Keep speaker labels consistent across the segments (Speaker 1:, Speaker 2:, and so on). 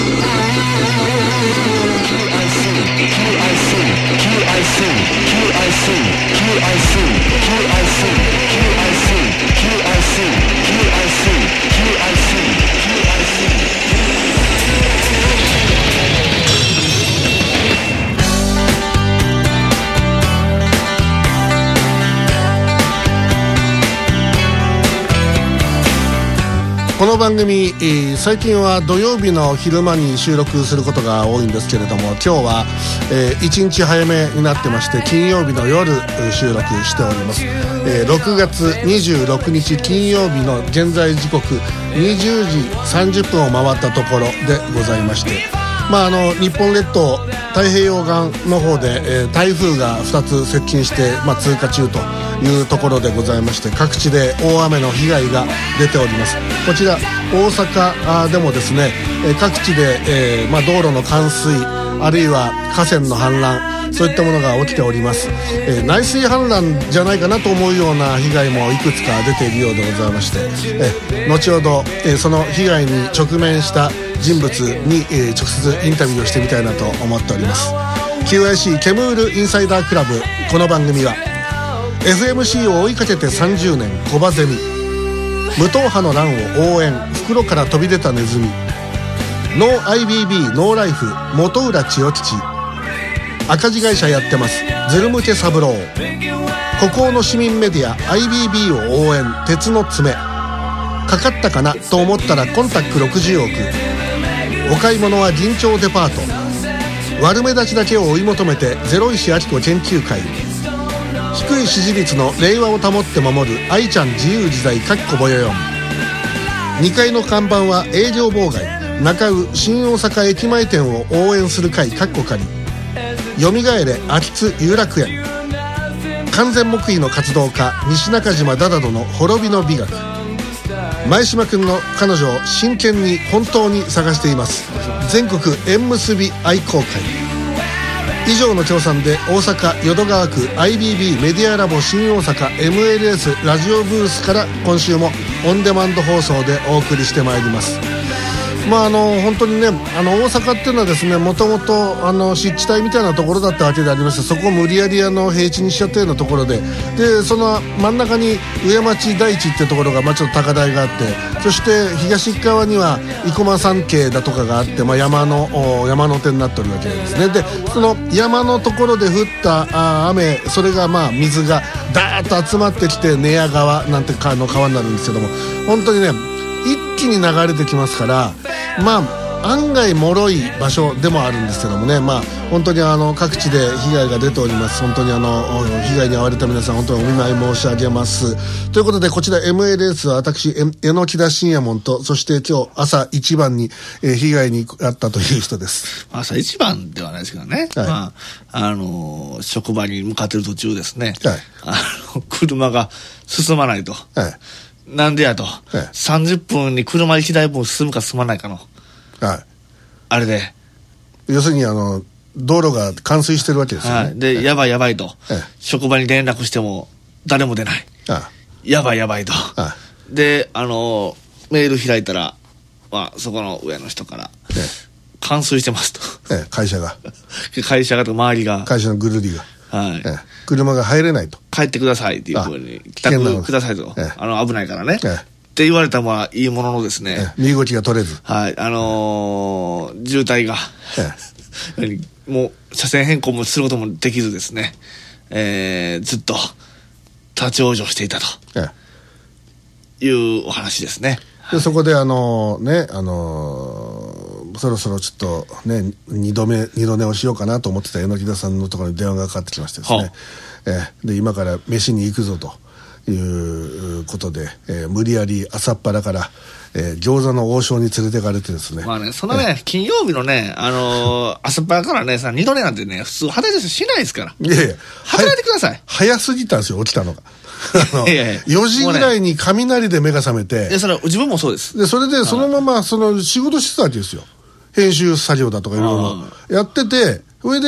Speaker 1: この番組、最近は土曜日の昼間に収録することが多いんですけれども、今日は、1日早めになってまして、金曜日の夜収録しております。6月26日金曜日の現在時刻20時30分を回ったところでございまして、日本列島太平洋岸の方で、台風が2つ接近して、通過中というところでございまして、各地で大雨の被害が出ております。こちら大阪でもですね、各地で、道路の冠水あるいは河川の氾濫、そういったものが起きております。内水氾濫じゃないかなと思うような被害もいくつか出ているようでございまして、後ほど、その被害に直面した人物に、直接インタビューをしてみたいなと思っております。 QIC ケムールインサイダークラブ、この番組は FMC を追いかけて30年コバゼミ、無党派の乱を応援、袋から飛び出たネズミ、ノー IBB ノーライフ元浦千代吉、赤字会社やってますズルムケ三郎、孤高の市民メディア IBB を応援、鉄の爪、かかったかなと思ったらコンタック60億、お買い物は銀町デパート、悪目立ちだけを追い求めてゼロ石明子研究会、低い支持率の令和を保って守る愛ちゃん自由自在かっこぼよよん、2階の看板は営業妨害、中尾新大阪駅前店を応援する会かっこかり、よみがえれ秋津有楽園、完全黙秘の活動家西中島ダダドの滅びの美学、前島くんの彼女を真剣に本当に探しています全国縁結び愛好会、以上の協賛で大阪淀川区 IBB メディアラボ新大阪 MLS ラジオブースから今週もオンデマンド放送でお送りしてまいります。本当にね、大阪っていうのはですね、もともと湿地帯みたいなところだったわけでありまして、そこを無理やり平地にしちゃったようなところで、その真ん中に上町台地っていうところが、ちょっと高台があって、そして東側には生駒山系だとかがあって、山の手になっておるわけですね。でその山のところで降った雨、それが水がダーッと集まってきて寝屋川なんて川になるんですけども、本当にね一気に流れてきますから、案外脆い場所でもあるんですけどもね、本当に各地で被害が出ております。本当に被害に遭われた皆さん本当にお見舞い申し上げます。ということで、こちら MLS は私榎田信也門と、そして今日朝一番に、被害に遭ったという人です。
Speaker 2: 朝一番ではないですけどね、はい、職場に向かってる途中ですね、はい、車が進まないと、はい、なんでやと、はい、30分に車1台分進むか進まないかの、はい、あれで
Speaker 1: 要するに道路が冠水してるわけですよね、
Speaker 2: はい、で、はい、やばいやばいと、はい、職場に連絡しても誰も出ない、はい、やばいやばいと、はい、でメール開いたら、そこの上の人から、冠水してますと、
Speaker 1: 会社が
Speaker 2: と周りが、
Speaker 1: 会社のぐるりが、
Speaker 2: はい、
Speaker 1: 車が入れないと、
Speaker 2: 帰ってくださいっていうふうに、帰宅くださいと、危ないからね、って言われたいいもののですね、
Speaker 1: 身動きが取れず、
Speaker 2: はい、渋滞が、もう車線変更もすることもできずですね、ずっと立ち往生していたと、いうお話ですね。
Speaker 1: でそこでそろそろちょっとね二度寝をしようかなと思ってた榎田さんのところに電話がかかってきましてですね、で今から飯に行くぞということで、無理やり朝っぱらから、餃子の王将に連れてかれてですね、
Speaker 2: そのね、金曜日のね、朝っぱらからね二度寝なんてね普通働いてしないですから。
Speaker 1: いやいや、
Speaker 2: 働いてください。
Speaker 1: 早すぎたんですよ、起きたのが。4時ぐらいに雷で目が覚めて、
Speaker 2: それ自分もそうです。
Speaker 1: でそれでそのまま仕事してたわけですよ。編集作業だとかいろいろやってて、それで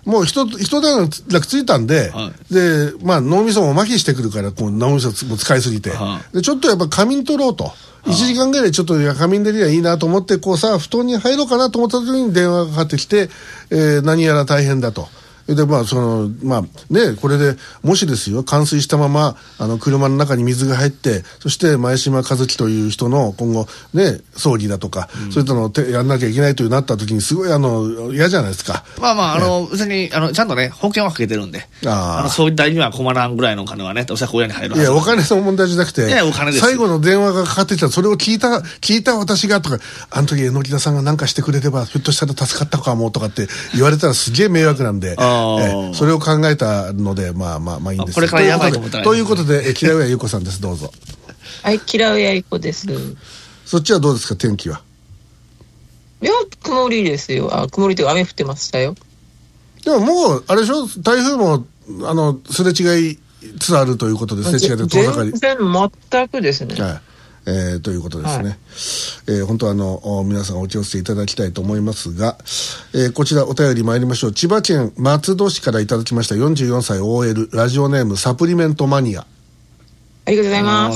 Speaker 1: もう一段落ついたんで、で、まあ脳みそも麻痺してくるから、こう脳みそも使いすぎて、で、ちょっとやっぱ仮眠取ろうと。1時間ぐらいちょっと仮眠できればいいなと思って、こうさ、布団に入ろうかなと思った時に電話がかかってきて、何やら大変だと。で、まあ、まあ、ね、これで、もしですよ、冠水したまま、車の中に水が入って、そして、前島和樹という人の、今後、ね、葬儀だとか、そういったのをやんなきゃいけないというなった時に、すごい、嫌じゃないですか。
Speaker 2: まあまあ、別に、ちゃんとね、保険はかけてるんで、そういった意味は困らんぐらいのお金はね、おそらく親に入るはず。
Speaker 1: いや、お金の問題じゃなくて、
Speaker 2: お金です。
Speaker 1: 最後の電話がかかってきたら、それを聞いた私がとか、あの時、榎田さんが何かしてくれれば、ひょっとしたら助かったかもとかって言われたらすげえ迷惑なんで、それを考えたので、まあいいんです。
Speaker 2: これからやばいと思ったら。
Speaker 1: ということで、キラウエ優子さんです。どうぞ。
Speaker 3: はい、キラウエ優子です。
Speaker 1: そっちはどうですか、天気は。
Speaker 3: いや、曇りですよ。曇りというか雨降ってましたよ。
Speaker 1: でももう、あれでしょ、台風も、すれ違いつつあるということですね、違いで遠ざかり。
Speaker 3: 全くですね。
Speaker 1: はい。ということですね。はい、本当は皆さんお気をつけいただきたいと思いますが、こちらお便り参りましょう。千葉県松戸市からいただきました44歳 OL ラジオネームサプリメントマニア。
Speaker 3: ありがとうございます。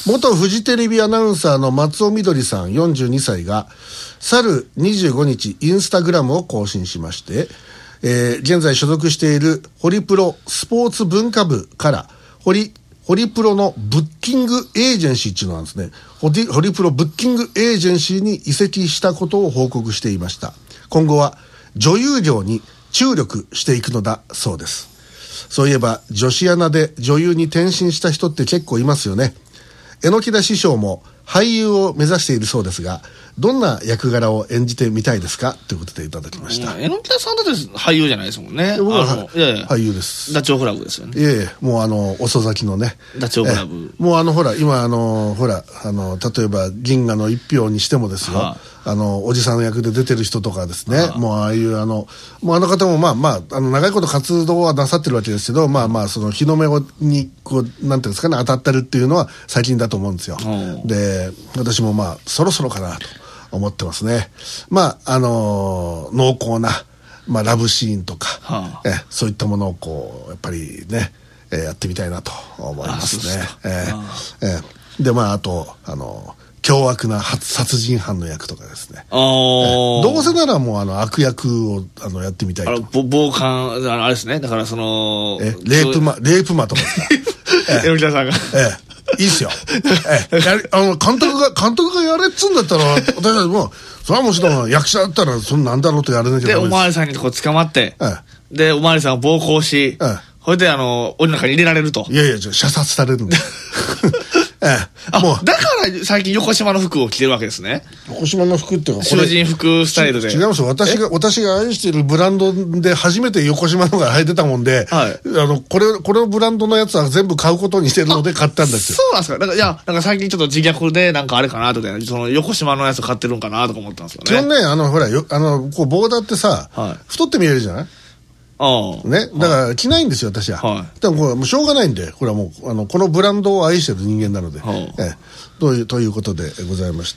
Speaker 1: 元フジテレビアナウンサーの松尾みどりさん42歳が去る25日インスタグラムを更新しまして、現在所属しているホリプロスポーツ文化部からホリプロのブッキングエージェンシーっていうのなんですね。ホリプロブッキングエージェンシーに移籍したことを報告していました。今後は女優業に注力していくのだそうです。そういえば女子アナで女優に転身した人って結構いますよね。榎田師匠も俳優を目指しているそうですが、どんな役柄を演じてみたいですかということでいただきました。
Speaker 2: 榎田さんだって俳優じゃないですもんね。
Speaker 1: 僕は俳優です。
Speaker 2: ダチョウ倶楽部ですよね。
Speaker 1: いえいえ、もう遅咲きのね。
Speaker 2: ダチョウ倶楽部。
Speaker 1: もうほら、今ほら、例えば銀河の一票にしてもですよ。おじさんの役で出てる人とかですね。もうああいうもう方も長いこと活動はなさってるわけですけど、その日の目にこう、なんていうんですかね、当たってるっていうのは最近だと思うんですよ。で、私もそろそろかなと思ってますね。濃厚な、ラブシーンとか、そういったものをこう、やっぱりね、やってみたいなと思いますね。で、あと、凶悪な殺人犯の役とかですね。どうせならもう悪役をやってみたいと。
Speaker 2: 暴漢、あれですね。だからレ
Speaker 1: ープマとかですか。
Speaker 2: 榎田さんが。
Speaker 1: いいっすよ。監督がやれっつうんだったら、私はもう、それはもちろん役者だったら、なんだろうとやらなきゃダメです。で、
Speaker 2: おまわりさんにこう捕まって、で、おまわりさんを暴行し、それで檻の中に入れられると。
Speaker 1: いやいや、射殺されるんだ。
Speaker 2: もうだから最近横島の服を着てるわけですね。
Speaker 1: 横島の服っていうか、
Speaker 2: 囚人服スタイルで。
Speaker 1: 違いますよ。私が愛しているブランドで初めて横島のが履いてたもんで、これブランドのやつは全部買うことにしてるので買ったんですよ。
Speaker 2: そうなんですか。なんか最近ちょっと自虐でなんかあれかなとか、その横島のやつ買ってるんかなとか思ったんですよね。
Speaker 1: 基本ね、ほら、こうボーダーってさ、太って見えるじゃない？ね、だから着ないんですよ、私は。でもこれもうしょうがないんで、これはもうこのブランドを愛してる人間なので、ということでございまして、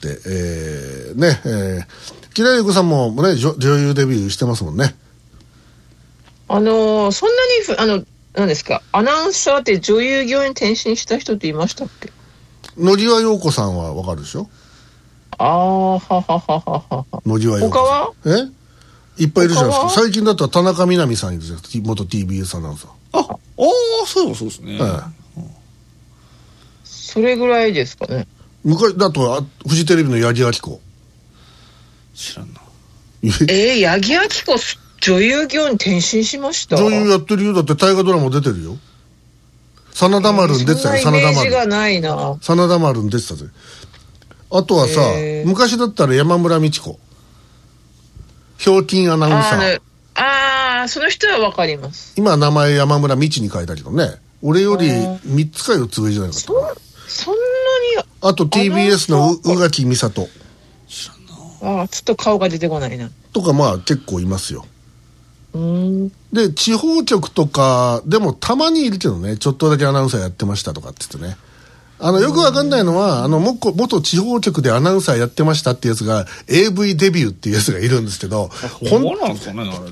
Speaker 1: キラユコさんもね、女優デビューしてますもんね。
Speaker 3: そんなに何ですか、アナウンサーって女優業に転身した人っていましたっけ？
Speaker 1: 野際陽子さんはわかるでしょ？
Speaker 3: はは。
Speaker 1: 野際陽子さん。他はいっぱいいるじゃないですか。最近だったら田中みな実さんいるじゃん。元 TBS アナウンサー。
Speaker 2: そうですね。
Speaker 3: それぐらいですかね。
Speaker 1: 昔だとフジテレビの八木亜希子。
Speaker 2: 知らんな。
Speaker 3: 八木亜希子女優業に転身しました。
Speaker 1: 女優やってるよ。だって大河ドラマ出てるよ。真田丸に出てたよ。
Speaker 3: そんなイメージがないな。
Speaker 1: 真田丸に出てたぜ。あとはさ、昔だったら山村美智子。ひょうきんアナウンサ
Speaker 3: ー。その人はわかります。
Speaker 1: 今名前山村美智に変えたけどね。俺より3つか4つ上じゃないかと。
Speaker 3: そんなに。あ
Speaker 1: と TBS の宇垣美里。
Speaker 3: 知らんな。ちょっと顔が出てこないな。
Speaker 1: とか結構いますよ。で、地方局とかでもたまにいるけどね、ちょっとだけアナウンサーやってましたとかって言ってね。よくわかんないのは、元地方局でアナウンサーやってましたっていうやつが、AV デビューっていうやつがいるんですけど、
Speaker 2: 本物なんですかね、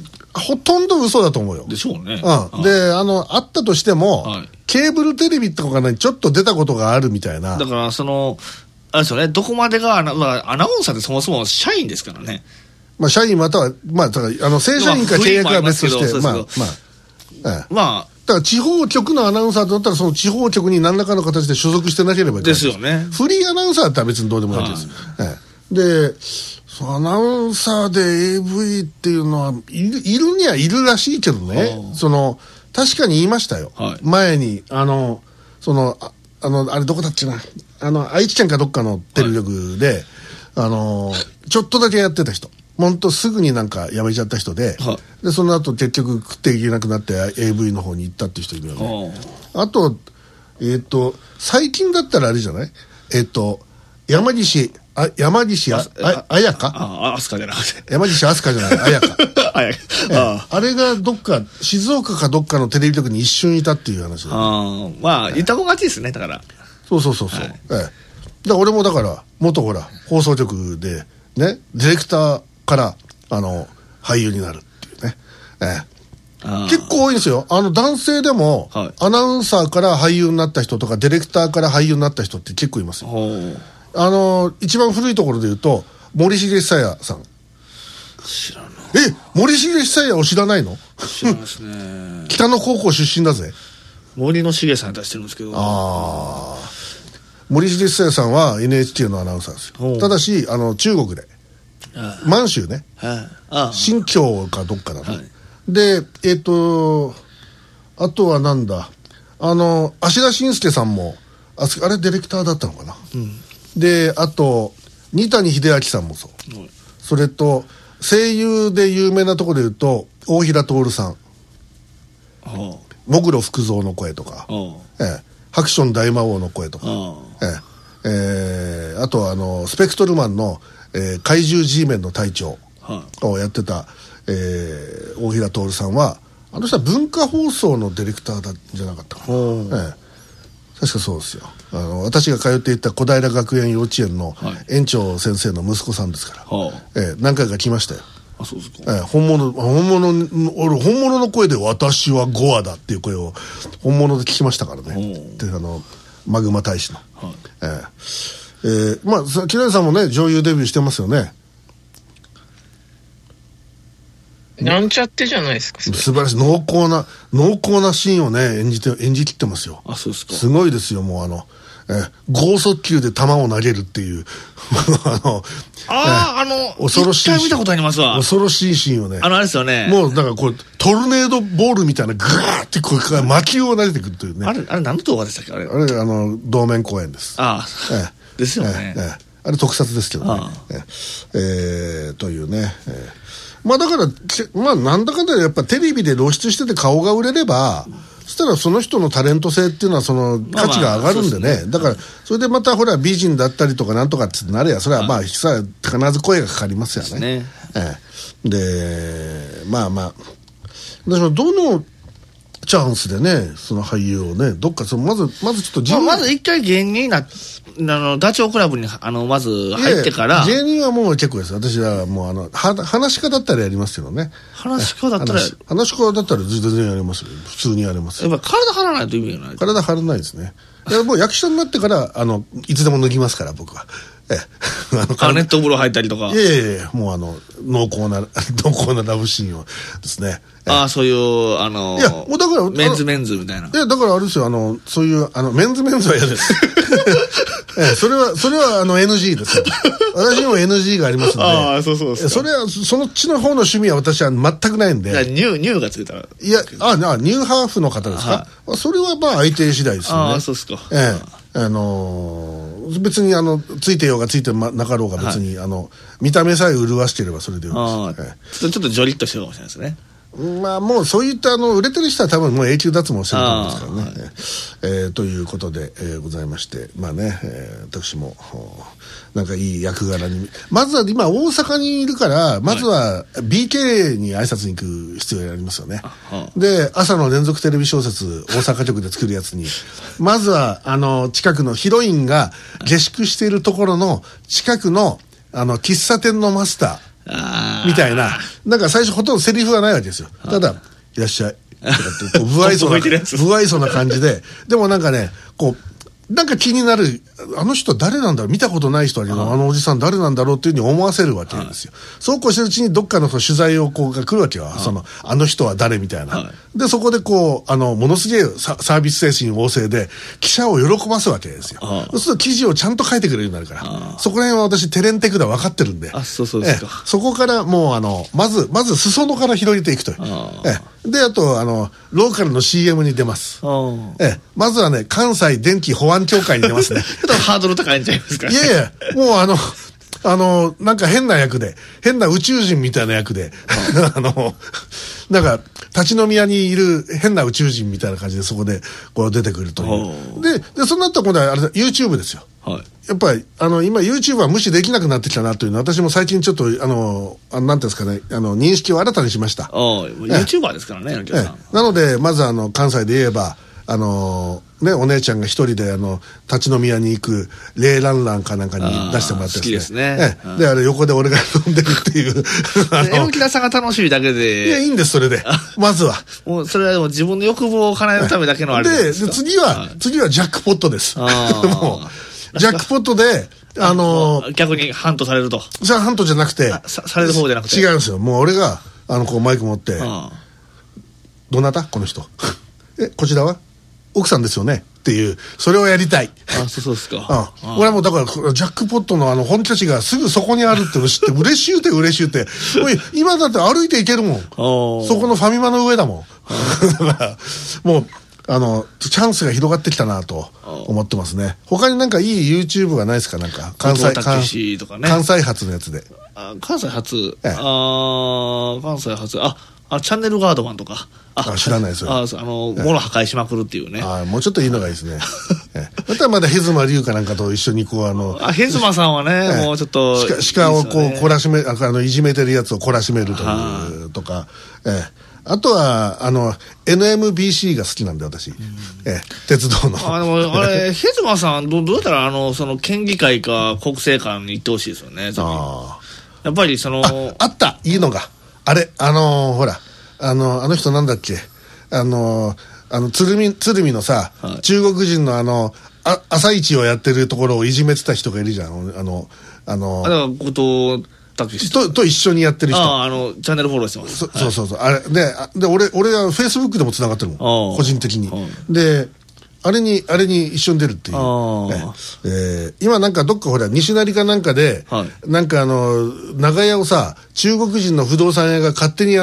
Speaker 1: ほとんど嘘だと思うよ。
Speaker 2: でしょうね。
Speaker 1: うん。で、あったとしても、ケーブルテレビとかね、ちょっと出たことがあるみたいな。
Speaker 2: だから、あれですよね、どこまでがアナウンサーってそもそも社員ですからね。
Speaker 1: まあ、社員または、まあ、正社員か契約は別として、まあ、だから地方局のアナウンサーだったらその地方局に何らかの形で所属してなければいけない
Speaker 2: ですよね。
Speaker 1: フリーアナウンサーだったら別にどうでもいいです。で、アナウンサーで AV っていうのはいるにはいるらしいけどね、確かに言いましたよ。前に、あれどこだっけな、愛知県かどっかのテレビ局で、ちょっとだけやってた人。本当すぐになんか辞めちゃった人で、でその後結局食っていけなくなって AV の方に行ったっていう人いるよね。あと最近だったらあれじゃない、山岸彩香、
Speaker 2: 飛鳥じゃなくて
Speaker 1: 山岸飛鳥じゃない彩香あれがどっか静岡かどっかのテレビ局に一瞬いたっていう話だ、
Speaker 2: ね。まあいた方がちですね。だから
Speaker 1: そう、だから俺もだから元ほら放送局でね、ディレクターから俳優になるっていうね、結構多いんですよ。男性でも、アナウンサーから俳優になった人とかディレクターから俳優になった人って結構いますよ。一番古いところで言うと森重久彌さん。
Speaker 2: 知らない。
Speaker 1: 森重久彌を知らないの？
Speaker 2: 知らないですね。
Speaker 1: 北野高校出身だぜ。
Speaker 2: 森の重さん出してるんですけど。
Speaker 1: 森重久彌さんは NHK のアナウンサーですよ。ただし中国で満州ね、新疆かどっかだね。であとはなんだ芦田伸介さんもあれディレクターだったのかな。であと二谷秀明さんもそう。それと声優で有名なところで言うと大平徹さん、喪黒福造の声とか、ハクション大魔王の声とか、あとはスペクトルマンの怪獣 G メンの隊長をやってた、大平徹さんは人は文化放送のディレクターじゃなかったかな。確かそうですよ。私が通っていた小平学園幼稚園の園長先生の息子さんですから、何回か来ましたよ。
Speaker 2: そうですか。
Speaker 1: 本物の声で私はゴアだっていう声を本物で聞きましたからね。でマグマ大使の。まあ木梨さんもね女優デビューしてますよね。
Speaker 3: なんちゃってじゃないですか。
Speaker 1: 素晴らしい濃厚なシーンをね演じきってますよ。
Speaker 2: そうですか。
Speaker 1: すごいですよ。もう剛速球で球を投げるっていう恐ろしい。
Speaker 2: 一回見たことありますわ。
Speaker 1: 恐ろしいシーンをね。
Speaker 2: あれですよね。
Speaker 1: もうだからこうトルネードボールみたいなグワーってこう魔球を投げてくるというね。
Speaker 2: あれ何の動画でしたっけあれ。
Speaker 1: 道面公演です。
Speaker 2: ですよね。
Speaker 1: あれ特撮ですけどね。というね。まあだからまあなんだかんだやっぱテレビで露出してて顔が売れれば、そしたらその人のタレント性っていうのはその価値が上がるんでね。だからそれでまたほら美人だったりとかなんとかってなれやそれはまあ必ず声がかかりますよね。でまあ私もどのチャンスでねその俳優をねどっかまずちょっと
Speaker 2: まず一回芸人にダチョウ倶楽部にまず入ってから
Speaker 1: 芸人はもう結構です。私はもう話し家だったらやりますけどね。
Speaker 2: 話し家だったら
Speaker 1: 全然やりますよ。普通にやれます。
Speaker 2: やっぱ体張らないと意味がない。
Speaker 1: 体張らないですね。もう役者になってからいつでも脱ぎますから僕は。
Speaker 2: ネット風呂入ったりとか。
Speaker 1: いやもう濃厚なラブシーンをですね。
Speaker 2: そういう
Speaker 1: いやもうだから
Speaker 2: メンズみたいな。
Speaker 1: いやだからあれですよそういうメンズは嫌です。それはNG ですよ。私にも NG がありますので。
Speaker 2: そう
Speaker 1: それはそのっちの方の趣味は私は全くないんで。
Speaker 2: ニューがついたら。
Speaker 1: いやニューハーフの方ですか。それはまあ相手次第ですよね。
Speaker 2: そうですか。
Speaker 1: 別についてようがついてなかろうが別に見た目さえ潤していればそれでよいです。
Speaker 2: ちょっとジョリッとしてるかもしれないですね。
Speaker 1: まあもうそういった売れてる人は多分もう永久脱毛してると思うんですからね。ということで、ございましてまあね、私もなんかいい役柄にまずは今大阪にいるからまずは BK に挨拶に行く必要がありますよね。で朝の連続テレビ小説大阪局で作るやつにまずは近くのヒロインが下宿しているところの近くの喫茶店のマスターみたいななんか最初ほとんどセリフはないわけですよ。ただいらっしゃいとかってこう不愛想な感じで、でもなんかね、こうなんか気になる、あの人誰なんだろう、見たことない人だけど、あのおじさん誰なんだろうっていうふうに思わせるわけですよ。そうこうしてるうちにどっかのその取材をこうが来るわけよ。あの人は誰みたいな。で、そこでこう、ものすげえサービス精神旺盛で、記者を喜ばすわけですよ。そうすると記事をちゃんと書いてくれるようになるから。そこら辺は私、テレンテクダ分かってるんで。
Speaker 2: そうですか。
Speaker 1: そこからもう、まず裾野から広げていくという。で、あと、ローカルの CM に出ます。まずはね、関西電気保安協会に出ますね。
Speaker 2: ハードル高いんちゃいますか。
Speaker 1: いやいや、もうなんか変な役で、変な宇宙人みたいな役で、なんか、立ち飲み屋にいる変な宇宙人みたいな感じでそこでこう出てくるという。で、その後今度はあれ YouTube ですよ。やっぱり、今 YouTube は無視できなくなってきたなというのは、私も最近ちょっと、なんていうんですかね、認識を新たにしました。
Speaker 2: YouTuber ですからね、
Speaker 1: なので、まず関西で言えば、ね、お姉ちゃんが一人で立ち飲み屋に行くレイランランかなんかに出してもらって
Speaker 2: 好きですね。
Speaker 1: で、横で俺が飲んでるっていう。
Speaker 2: 榎田さんが楽しいだけで。
Speaker 1: いや、いいんです、それで。まずは。
Speaker 2: もう、それはでも自分の欲望を叶えるためだけのあれですか。
Speaker 1: で、次はジャックポットです。もう、ジャックポットで、
Speaker 2: 逆にハントされると。
Speaker 1: それはハントじゃなくて。
Speaker 2: される方じゃなくて。
Speaker 1: 違うんですよ。もう俺が、こうマイク持って、どなたこの人。こちらは奥さんですよねっていう、それをやりたい。
Speaker 2: そうですか。
Speaker 1: 俺はもうだから、ジャックポットの本拠地がすぐそこにあるっての知って、嬉しゅうて。今だって歩いて行けるもん。そこのファミマの上だもん。だから、もう、チャンスが広がってきたなと思ってますね。他になんかいい YouTube がないですか？なんか、関西発のやつで。
Speaker 2: 関西発チャンネルガードマンとか。
Speaker 1: 知らないですよ。
Speaker 2: 物破壊しまくるっていうね。
Speaker 1: もうちょっといいのがいいですね。またヘズマリュウかなんかと一緒にこう
Speaker 2: ヘズマさんはね、もうちょっと。
Speaker 1: 鹿をこう懲らしめ、いじめてるやつを懲らしめるというとか。あとは、NMBC が好きなんで、私。鉄道の。
Speaker 2: ヘズマさん、どうやったら、県議会か国政館に行ってほしいですよね、やっぱり
Speaker 1: あった、いいのが。あれ、ほら、あの人なんだっけ、鶴見のさ、中国人の朝市をやってるところをいじめてた人がいるじゃん。
Speaker 2: 後藤
Speaker 1: と一緒にやってる人。
Speaker 2: チャンネルフォローしてます。
Speaker 1: そう。あれ、で、俺はフェイスブックでも繋がってるもん。個人的に。で、あれに一緒に出るっていう。今なんかどっかほら、西成かなんかで、なんか長屋をさ、中国人の不動産屋が勝手に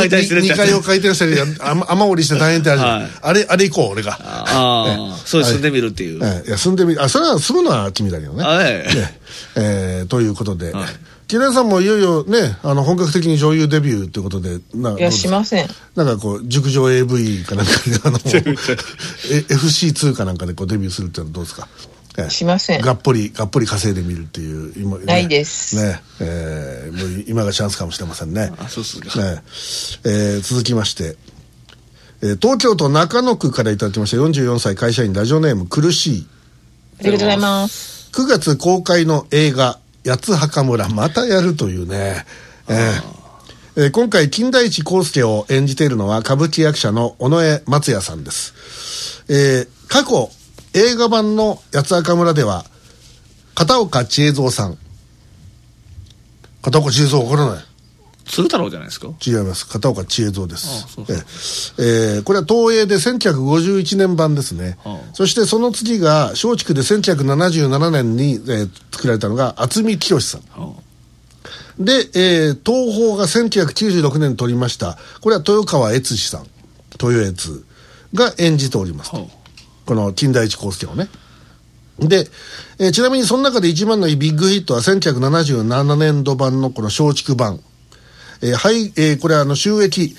Speaker 1: 2階を解体したり、雨漏りして大変ってあるじゃん。あれ行こう、俺が。
Speaker 2: そう住んでみるっていう。
Speaker 1: いや、それは住むのは君だけどね。ということで。木田さんもいよいよね、本格的に女優デビューということで。
Speaker 3: いや、しません。
Speaker 1: なんかこう、熟女 AV かなんかで、FC2 かなんかでこうデビューするっていうのはどうですか？
Speaker 3: しません。
Speaker 1: がっぽり稼いでみるっていう。
Speaker 3: ないです。
Speaker 1: ね。もう今がチャンスかもしれませんね。
Speaker 2: そうですか。
Speaker 1: 続きまして、東京都中野区からいただきました44歳会社員ラジオネーム苦しい。
Speaker 3: ありがとうございます。
Speaker 1: 9月公開の映画、八つ墓村、またやるというね。今回金田一耕助を演じているのは歌舞伎役者の尾上松也さんです。過去映画版の八つ墓村では片岡千恵蔵さん。片岡千恵蔵わからない？
Speaker 2: 鶴太郎じゃないですか？
Speaker 1: 違います。片岡千恵蔵です。これは東映で1951年版ですね。そしてその次が松竹で1977年に、作られたのが渥美清さん。で、東宝が1996年に撮りました。これは豊川悦司さん。豊悦が演じております。この金田一耕助をね。で、ちなみにその中で一番のビッグヒットは1977年度版のこの松竹版。これは収益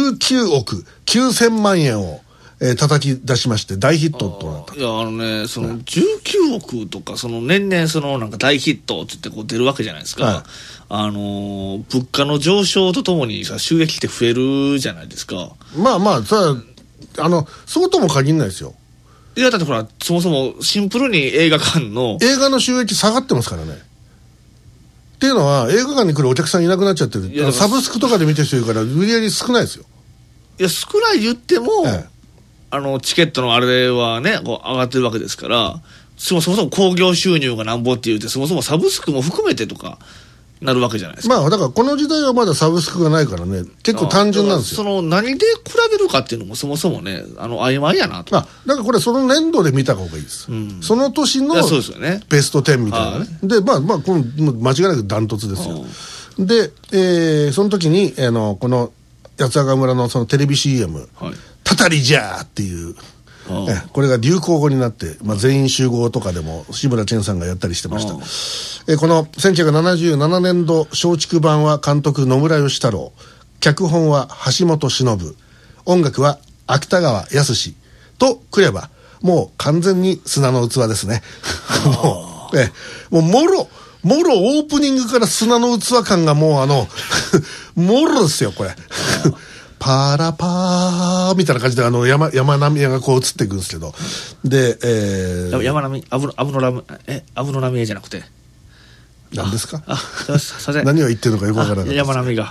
Speaker 1: 19億9000万円を、叩き出しまして大ヒットとなった。
Speaker 2: いやその19億とか年々なんか大ヒットって言ってこう出るわけじゃないですか。物価の上昇とともにさ収益って増えるじゃないですか。
Speaker 1: まあそうとも限らないですよ。
Speaker 2: いやだってほらそもそもシンプルに映画の収益
Speaker 1: 下がってますからね。 っていうのは映画館に来るお客さんいなくなっちゃってる。サブスクとかで見てる人いるから売り上げ少ないですよ。
Speaker 2: いや少ない言っても、チケットのあれはねこう上がってるわけですから、そもそも興行収入がなんぼって言うて、そもそもサブスクも含めてとかなるわけじゃないですか。
Speaker 1: だからこの時代はまだサブスクがないからね、結構単純なんですよ。
Speaker 2: その何で比べるかっていうのもそもそもね曖昧やなと。
Speaker 1: だからこれその年度で見た方がいいです、その年のベスト10みたいなね。でこの間違いなくダントツですよ。で、その時にこの八ヶ村のそのテレビ CM、たたりじゃーっていうこれが流行語になって、全員集合とかでも志村けんさんがやったりしてました。この1977年度松竹版は監督野村義太郎、脚本は橋本忍、音楽は芥川康とくればもう完全に砂の器ですね。もうもろオープニングから砂の器感がもうもろですよこれ。パラパーみたいな感じで山並みがこう映っていくんですけど、で、
Speaker 2: 山並みアブノラミエじゃなくて
Speaker 1: 何ですか？
Speaker 2: 何
Speaker 1: を言ってるのかよくわからない。
Speaker 2: 山並みが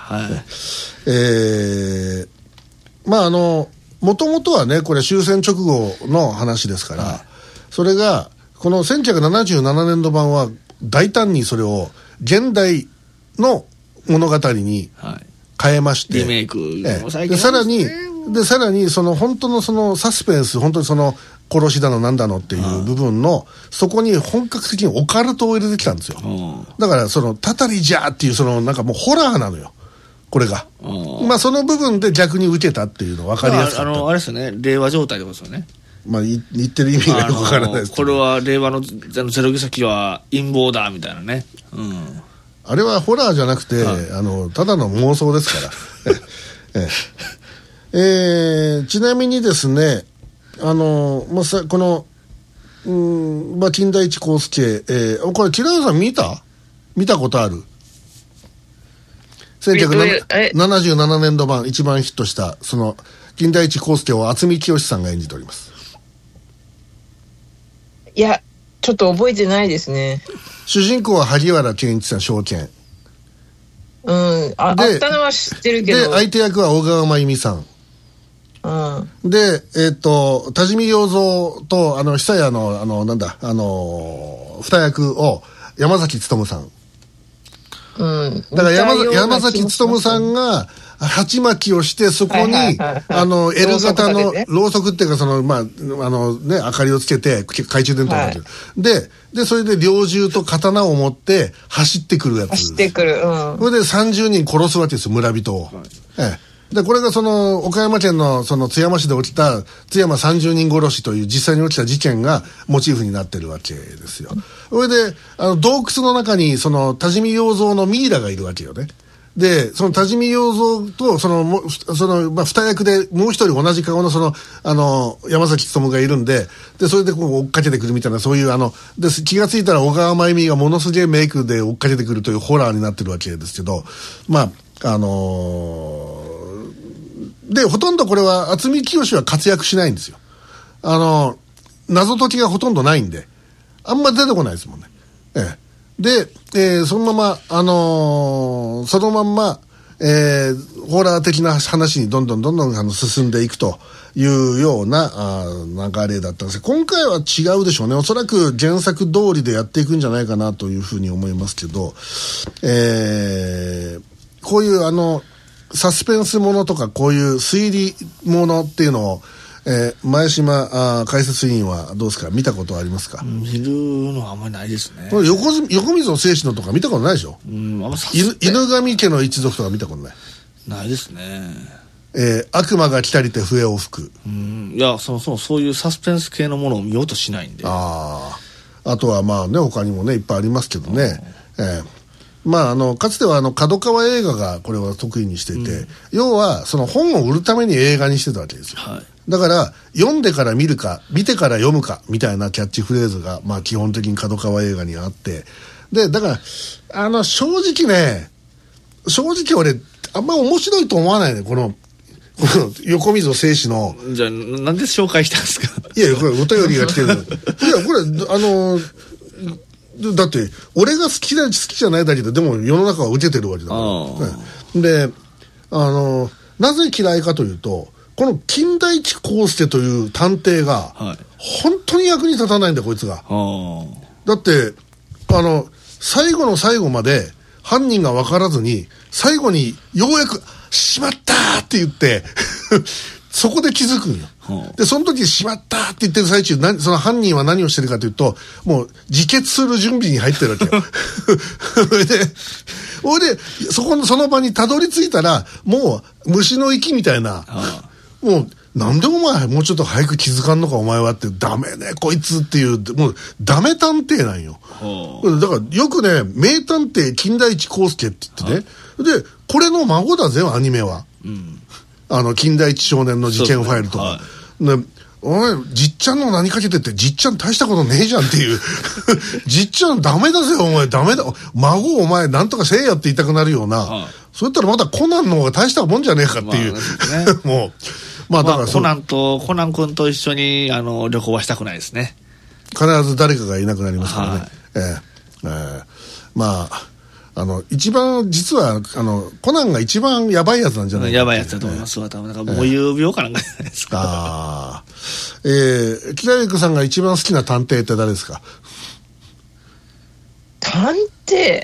Speaker 1: もともとはねこれ終戦直後の話ですから、それがこの1977年度版は大胆にそれを現代の物語に変えまして、
Speaker 2: リメイクも最近
Speaker 1: さらにその本当のそのサスペンス、本当にその殺しだのなんだのっていう部分のそこに本格的にオカルトを入れてきたんですよ。だからそのたたりじゃーっていうそのなんかもうホラーなのよこれが。その部分で逆に受けたっていうの分かりやすかった。
Speaker 2: あれですよね、令和状態ってことですよね。
Speaker 1: 言ってる意味がよくわからないですけど、
Speaker 2: これは令和のゼロ先は陰謀だみたいなね、
Speaker 1: あれはホラーじゃなくて、ただの妄想ですからちなみにですねこの金田一耕助、これ木田さん見たことある？1977年度版一番ヒットしたその金田一耕助を渥美清さんが演じております。
Speaker 3: いやちょっと覚えてないですね。
Speaker 1: 主人公は萩原健一さん、証券。
Speaker 3: あったのは知ってるけど。
Speaker 1: で相手役は小川真由美さん。で多治見洋三と久屋の二役を山崎努さん。だから山崎努さんが鉢巻きをしてそこにL 型のろうそくっていうか明かりをつけて懐中電灯をかける、でそれで猟銃と刀を持って走ってくるやつ。
Speaker 3: 走ってくる。
Speaker 1: それで30人殺すわけですよ、村人を。でこれがその岡山県のその津山市で起きた津山30人殺しという実際に起きた事件がモチーフになってるわけですよ。それで洞窟の中にその多治見洋三のミイラがいるわけよね。でその多治見洋三とその二役でもう一人同じ顔のその山崎努がいるんで、それでこう追っかけてくるみたいな、そういうで気がついたら小川真由美がものすげえメイクで追っかけてくるというホラーになってるわけですけど、でほとんどこれは渥美清は活躍しないんですよ。謎解きがほとんどないんであんま出てこないですもんね。で、そのままホラー的な話にどんどん進んでいくというような流れだったんですが、今回は違うでしょうね。おそらく原作通りでやっていくんじゃないかなというふうに思いますけど、こういうサスペンスものとかこういう推理ものっていうのを前島解説委員はどうですか？見たことありますか？
Speaker 2: 見るのはあんまりないですね。
Speaker 1: これ横溝正史のとか見たことないでしょ？犬神家の一族とか見たことない？
Speaker 2: ないですね。
Speaker 1: 悪魔が来たりて笛を吹く。
Speaker 2: いやそういうサスペンス系のものを見ようとしないんで。
Speaker 1: あとは他にもねいっぱいありますけどね。かつては角川映画がこれは得意にしていて、要はその本を売るために映画にしてたわけですよ。だから読んでから見るか見てから読むかみたいなキャッチフレーズが基本的に角川映画にあって、でだから正直俺あんま面白いと思わないね、この横溝正史の。
Speaker 2: じゃあなんで紹介したんですか？
Speaker 1: いやこれお便りが来てる。いやこれだって俺が好きじゃないだけででも世の中は受けてるわけだから、でなぜ嫌いかというとこの金田一耕助という探偵が、本当に役に立たないんだよこいつが。だって最後の最後まで犯人が分からずに最後にようやくしまったって言ってそこで気づくんよ。でその時しまったって言ってる最中その犯人は何をしてるかというともう自決する準備に入ってるわけよ。それでその場にたどり着いたらもう虫の息みたいな、もうなんでお前もうちょっと早く気づかんのかお前はってダメねこいつっていうもうダメ探偵なんよ。だからよくね名探偵金田一耕助って言ってね、でこれの孫だぜアニメは、金田一少年の事件ファイルとか、お前じっちゃんの何かけてってじっちゃん大したことねえじゃんっていうじっちゃんダメだぜお前ダメだ孫お前なんとかせえやって言いたくなるような、そういったらまだコナンの方が大したもんじゃねえかっていう、もうだから
Speaker 2: コナン君と一緒に旅行はしたくないですね。
Speaker 1: 必ず誰かがいなくなりますからね。一番実はコナンが一番やばいやつなんじゃないか。
Speaker 2: やばいやつだと思いますわ。多分なんかもう有病かなんかじゃないですか。
Speaker 1: 北陸さんが一番好きな探偵って誰ですか？
Speaker 3: 探偵？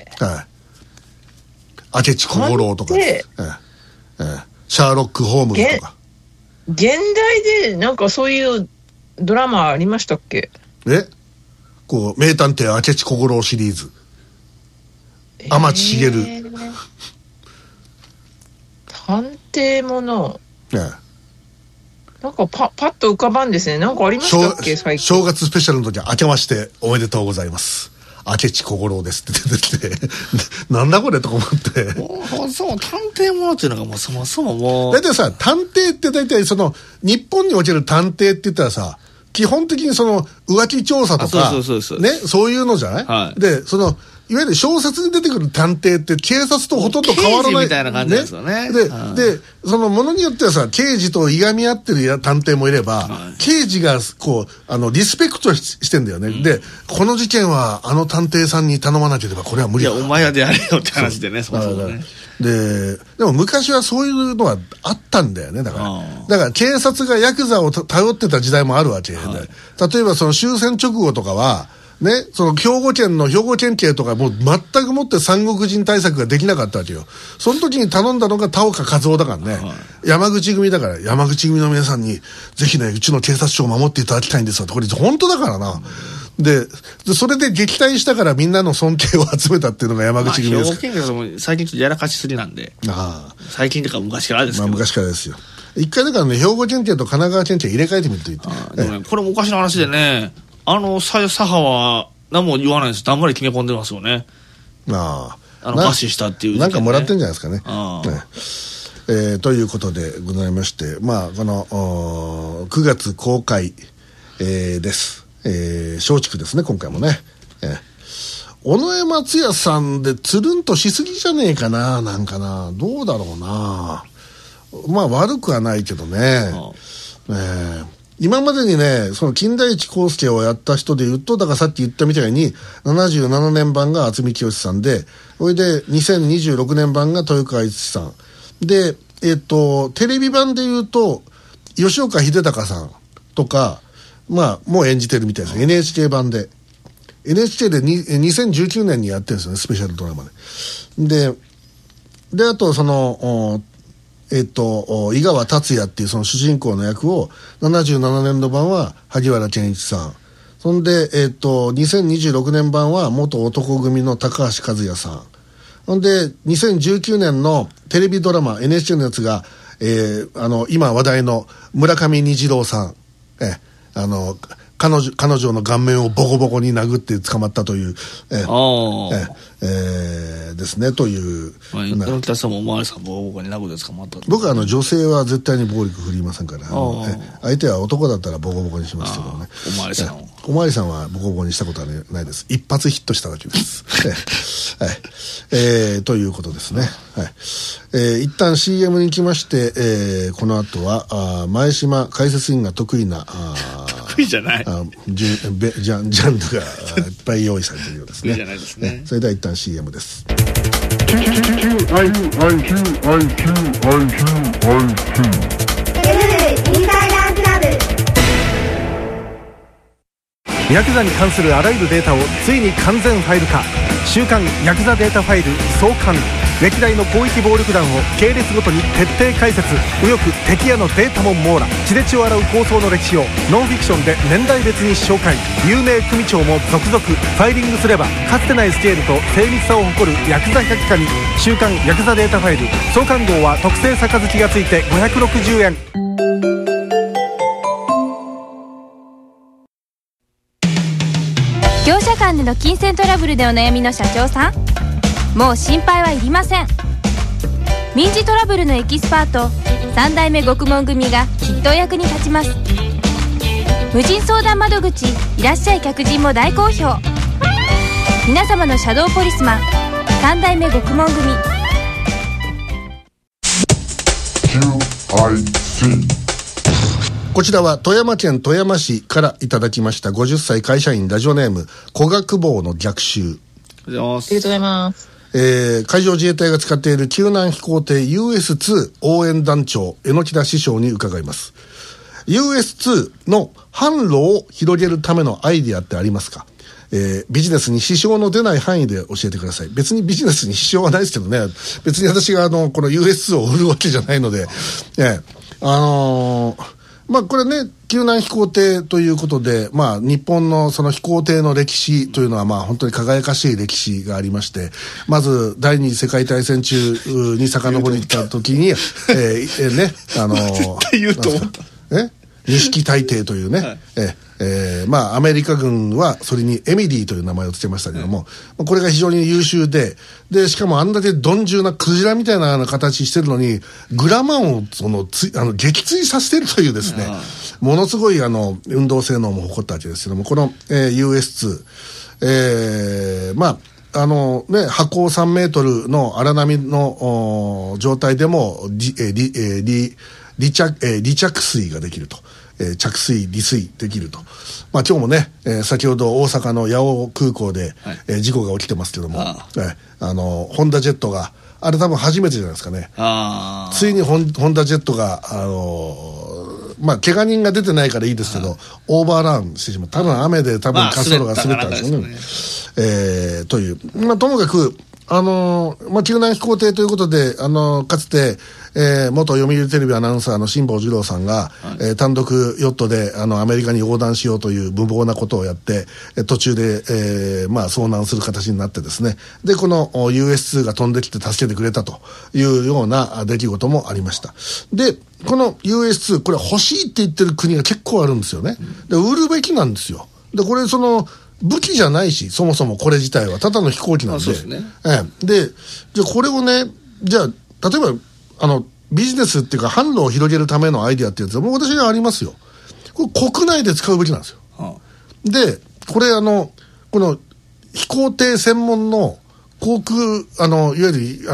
Speaker 1: 明智小五郎とか、シャーロック・ホームズとか。
Speaker 3: 現代でなんかそういうドラマありましたっけ？
Speaker 1: 名探偵明智小五郎シリーズ。天地茂。
Speaker 3: 探偵もの。なんかパッと浮かばんですね。なんかありましたっけ最近。
Speaker 1: 正月スペシャルの時は明けましておめでとうございます。明智小五郎ですって出てきてなんだこれとか思って
Speaker 2: そう探偵ものっていうのがもうそもそももう
Speaker 1: 大体さ探偵って大体その日本における探偵って言ったらさ基本的にその浮気調査とかねそういうのじゃない、でいわゆる小説に出てくる探偵って警察とほとんど変わらない
Speaker 2: 刑事みたいな感じですよね。
Speaker 1: でそのものによってはさ刑事といがみ合ってる探偵もいれば、刑事がこうリスペクトしてんだよね、でこの事件は探偵さんに頼まなければこれは無理だ。
Speaker 2: いやお前やでやれよって話でね。
Speaker 1: でも昔はそういうのはあったんだよね。だから警察がヤクザを頼ってた時代もあるわけで、例えばその終戦直後とかはね、その兵庫県警とかもう全くもって三国人対策ができなかったわけよ。その時に頼んだのが田岡和夫だからね、山口組だから山口組の皆さんにぜひねうちの警察署を守っていただきたいんですよ。これ本当だからな。でそれで撃退したからみんなの尊敬を集めたっていうのが山口組です。
Speaker 2: 兵庫県警も最近ちょっとやらかしすぎなんで。最近とか昔からですけど。
Speaker 1: 昔からですよ。一回だからね兵庫県警と神奈川県警入れ替えてみるといい。
Speaker 2: これもおかしな話でね。左派は何も言わないです。だんまり決め込んでますよね。餓死したっていう、ね、
Speaker 1: なんかもらってんじゃないですかね。ということでございまして、この9月公開、です。松竹ですね今回もね。尾上松也さんでつるんとしすぎじゃねえかな。なんかなどうだろうな。悪くはないけどね。今までにねその金田一耕助をやった人でいうとだからさっき言ったみたいに77年版が渥美清さんでそれで2026年版が豊川悦司さんでテレビ版でいうと吉岡秀隆さんとかもう演じてるみたいです。 NHK 版で NHK で2019年にやってるんですよねスペシャルドラマであとその井川達也っていうその主人公の役を77年度版は萩原健一さんそんで2026年版は元男組の高橋和也さんほんで2019年のテレビドラマ NHK のやつが、今話題の村上虹郎さん彼女の顔面をボコボコに殴って捕まったというですねという
Speaker 2: 北さんもおまわりさんボコボコに殴って捕まった。
Speaker 1: 僕は女性は絶対に暴力振りませんから相手は男だったらボコボコにしますけどね。
Speaker 2: おまわりさん
Speaker 1: おまわりさんはボコボコにしたことはないです。一発ヒットしただけですということですね。一旦 CM に行きまして、この後は前島解説員が得意な
Speaker 2: 得意じゃない。
Speaker 1: ジャンルがいっぱい用意されているようですね。
Speaker 2: 得意じゃないですね。
Speaker 1: それでは一旦 CM です。
Speaker 4: ヤクザに関するあらゆるデータをついに完全ファイル化。週刊ヤクザデータファイル創刊。歴代の広域暴力団を系列ごとに徹底解説。右翼敵屋のデータも網羅。血で血を洗う抗争の歴史をノンフィクションで年代別に紹介。有名組長も続々。ファイリングすればかつてないスケールと精密さを誇るヤクザ百科に。週刊ヤクザデータファイル創刊号は特製杯がついて560円。
Speaker 5: 業者間での金銭トラブルでお悩みの社長さん、もう心配はいりません。民事トラブルのエキスパート3代目獄門組がきっとお役に立ちます。無人相談窓口いらっしゃい客人も大好評。皆様のシャドーポリスマン3代目獄門組。
Speaker 1: QIC。こちらは富山県富山市からいただきました50歳会社員ラジオネーム古学坊の逆襲。
Speaker 3: ありがとうございます。
Speaker 1: 海上自衛隊が使っている救難飛行艇 US2 応援団長榎田師匠に伺います。 US2 の販路を広げるためのアイディアってありますか？ビジネスに支障の出ない範囲で教えてください。別にビジネスに支障はないですけどね。別に私がこの US2 を売るわけじゃないので、まあこれね、救難飛行艇ということで、まあ日本のその飛行艇の歴史というのはまあ本当に輝かしい歴史がありまして、まず第二次世界大戦中に遡りた時に、ね、
Speaker 2: 絶対言うと思った。
Speaker 1: 錦大帝というね、はいまあアメリカ軍はそれにエミリーという名前をつけましたけども、これが非常に優秀で、しかもあんだけ鈍重なクジラみたいな形してるのにグラマンを撃墜させてるというですね、ものすごい運動性能も誇ったわけですけども、この、US2、まあね、波高3メートルの荒波の状態でも離着水ができると。着水離水できると。まあ今日もね、先ほど大阪の八尾空港で、事故が起きてますけども、ホンダジェットがあれ多分初めてじゃないですかね。ついにホンダジェットがまあ怪我人が出てないからいいですけど、オーバーランしてしまう。多分雨で多分滑走路が滑ったんですよね。という、まあともかくまあ、救難飛行艇ということで、かつて、元読売テレビアナウンサーの辛坊治郎さんが、単独ヨットで、アメリカに横断しようという無謀なことをやって、途中で、まあ、遭難する形になってですね。で、この US2 が飛んできて助けてくれたというような出来事もありました。で、この US2、これ欲しいって言ってる国が結構あるんですよね。で、売るべきなんですよ。で、これ武器じゃないし、そもそもこれ自体はただの飛行機なんで。そうですね。で、じゃあこれをね、じゃあ、例えば、ビジネスっていうか販路を広げるためのアイディアってやつはもう私にはありますよ。これ国内で使うべきなんですよ。で、これこの飛行艇専門の航空、いわゆる、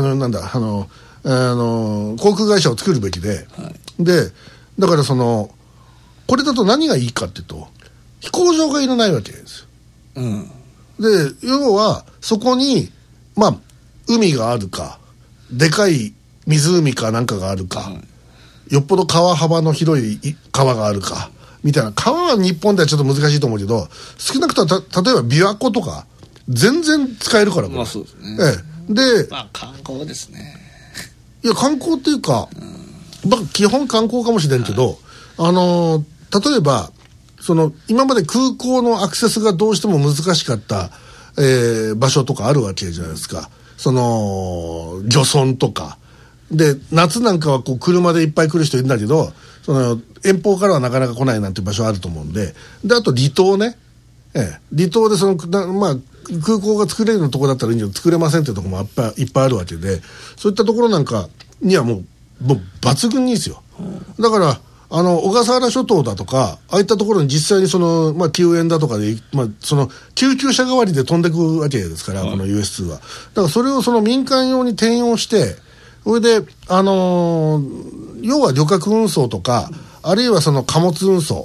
Speaker 1: 航空会社を作るべきで、で、だからこれだと何がいいかっていうと、飛行場がいらないわけですよ。で、要はそこにまあ海があるかでかい湖かなんかがあるか、よっぽど川幅の広い川があるかみたいな。川は日本ではちょっと難しいと思うけど、少なくとも例えば琵琶湖とか全然使えるから。まあそうですね。で、
Speaker 2: まあ観光ですね。
Speaker 1: いや観光っていうか、基本観光かもしれんけど、例えば今まで空港のアクセスがどうしても難しかった、場所とかあるわけじゃないですか。漁村とか。で、夏なんかは車でいっぱい来る人いるんだけど、遠方からはなかなか来ないなんていう場所あると思うんで。で、あと離島ね。離島でまあ、空港が作れるようなところだったらいいんだけど、作れませんっていうところもいっぱいあるわけで、そういったところなんかにはもう抜群にいいですよ。だから、小笠原諸島だとか、ああいったところに実際にまあ、救援だとかで、まあ、救急車代わりで飛んでくわけですから、この US2 は。だからそれを民間用に転用して、それで、要は旅客運送とか、あるいは貨物運送、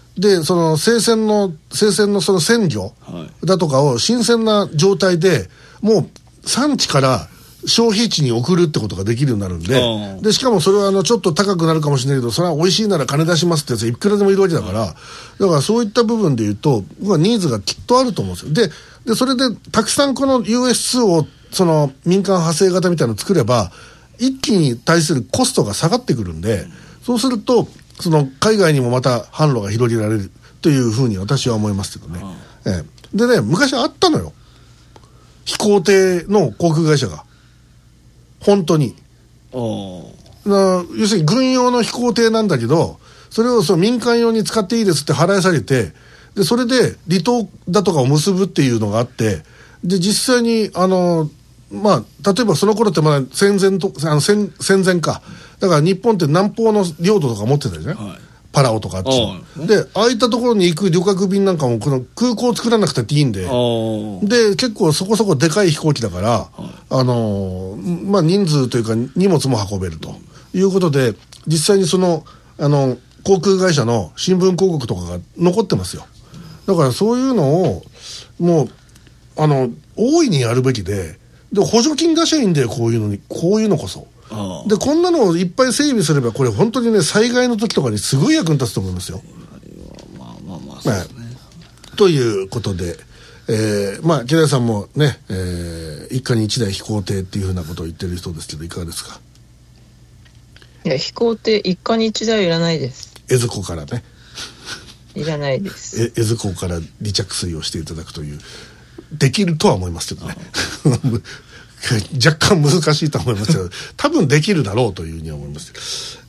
Speaker 1: でその生鮮のその鮮魚だとかを新鮮な状態でもう産地から消費地に送るってことができるようになるんで、しかもそれはちょっと高くなるかもしれないけど、それは美味しいなら金出しますってやついくらでもいるわけだから、だからそういった部分で言うと僕はニーズがきっとあると思うんですよ。でそれでたくさんこの US2 をその民間派生型みたいなのを作れば一気に対するコストが下がってくるんで、そうするとその海外にもまた販路が広げられるというふうに私は思いますけどね。でね、昔あったのよ、飛行艇の航空会社が本当に要するに軍用の飛行艇なんだけど、それをその民間用に使っていいですって払い下げて、でそれで離島だとかを結ぶっていうのがあって、で実際に例えばその頃ってまだ戦前か、だから日本って南方の領土とか持ってたじゃん、パラオとかあっちで、ああいったところに行く旅客便なんかもこの空港を作らなくていいんで、で結構そこそこでかい飛行機だから、人数というか荷物も運べるということで、実際にその航空会社の新聞広告とかが残ってますよ。だからそういうのをもう大いにやるべきで、補助金出しゃいいんだよ、こういうのこそ。でこんなのをいっぱい整備すれば、これ本当にね、災害の時とかにすごい役に立つと思いますよ。そうですね。ということで、木田さんもね、一家に一台飛行艇っていうふうなことを言ってる人ですけど、いかがですか？
Speaker 3: いや、飛行艇一家に一台いらないです。
Speaker 1: 江津湖からね、
Speaker 3: いらないです。
Speaker 1: 江津湖から離着水をしていただくという、できるとは思いますけどね若干難しいと思いますけど多分できるだろうというふうに思います。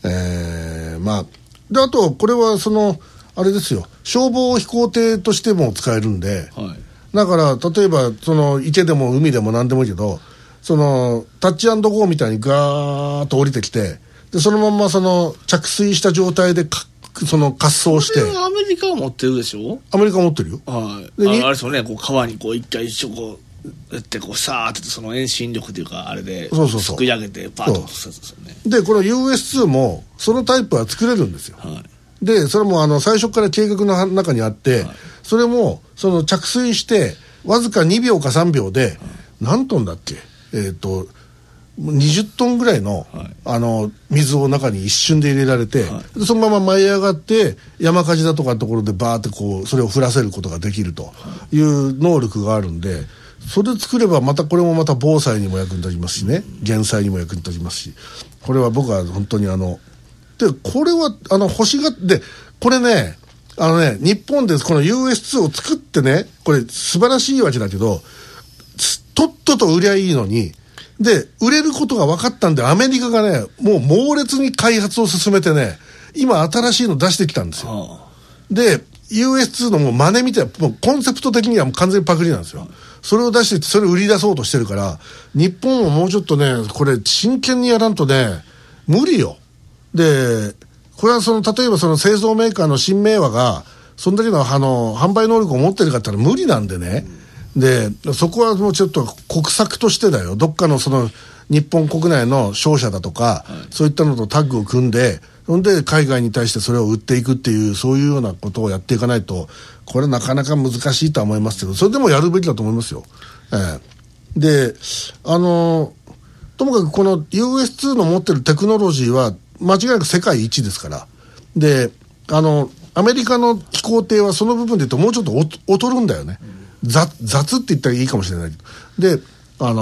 Speaker 1: であとこれはあれですよ、消防飛行艇としても使えるんで、だから例えば池でも海でも何でもいいけど、タッチ&ゴーみたいにガーッと降りてきて、でそのまんま着水した状態で滑走して。
Speaker 2: アメリカは持ってるでしょ？
Speaker 1: アメリカは持ってるよ。
Speaker 2: あれですよね、川に一回一緒やってさーってその遠心力というかあれですくい上げてパーッと落とすやつですよね。
Speaker 1: でこの US2 もそのタイプは作れるんですよ。でそれも最初から計画の中にあって、それも着水してわずか2秒か3秒で、何トンだっけ、20トンぐらいの、水を中に一瞬で入れられて、そのまま舞い上がって山火事だとかのところでバーってそれを降らせることができるという能力があるんで、それ作ればこれもまた防災にも役に立ちますしね、減災にも役に立ちますし、これは僕は本当にでこれは欲しがってこれね、日本でこの US2 を作ってね、これ素晴らしいわけだけど、とっとと売りゃいいのに、で売れることが分かったんでアメリカがねもう猛烈に開発を進めてね、今新しいの出してきたんですよ。で US2 のもう真似みたいな、もうコンセプト的にはもう完全にパクリなんですよ。それを出してそれを売り出そうとしてるから、日本ももうちょっとねこれ真剣にやらんとね無理よ。でこれは例えば製造メーカーの新明和がそんだけの販売能力を持ってるかって言ったら無理なんでね。でそこはもうちょっと国策としてだよ、どっかの日本国内の商社だとか、そういったのとタッグを組んで、そんで海外に対してそれを売っていくっていう、そういうようなことをやっていかないと、これなかなか難しいとは思いますけど、それでもやるべきだと思いますよ。でともかくこの US2 の持ってるテクノロジーは間違いなく世界一ですから。でアメリカの飛行艇はその部分で言うともうちょっと劣るんだよね。雑って言ったらいいかもしれないけど、で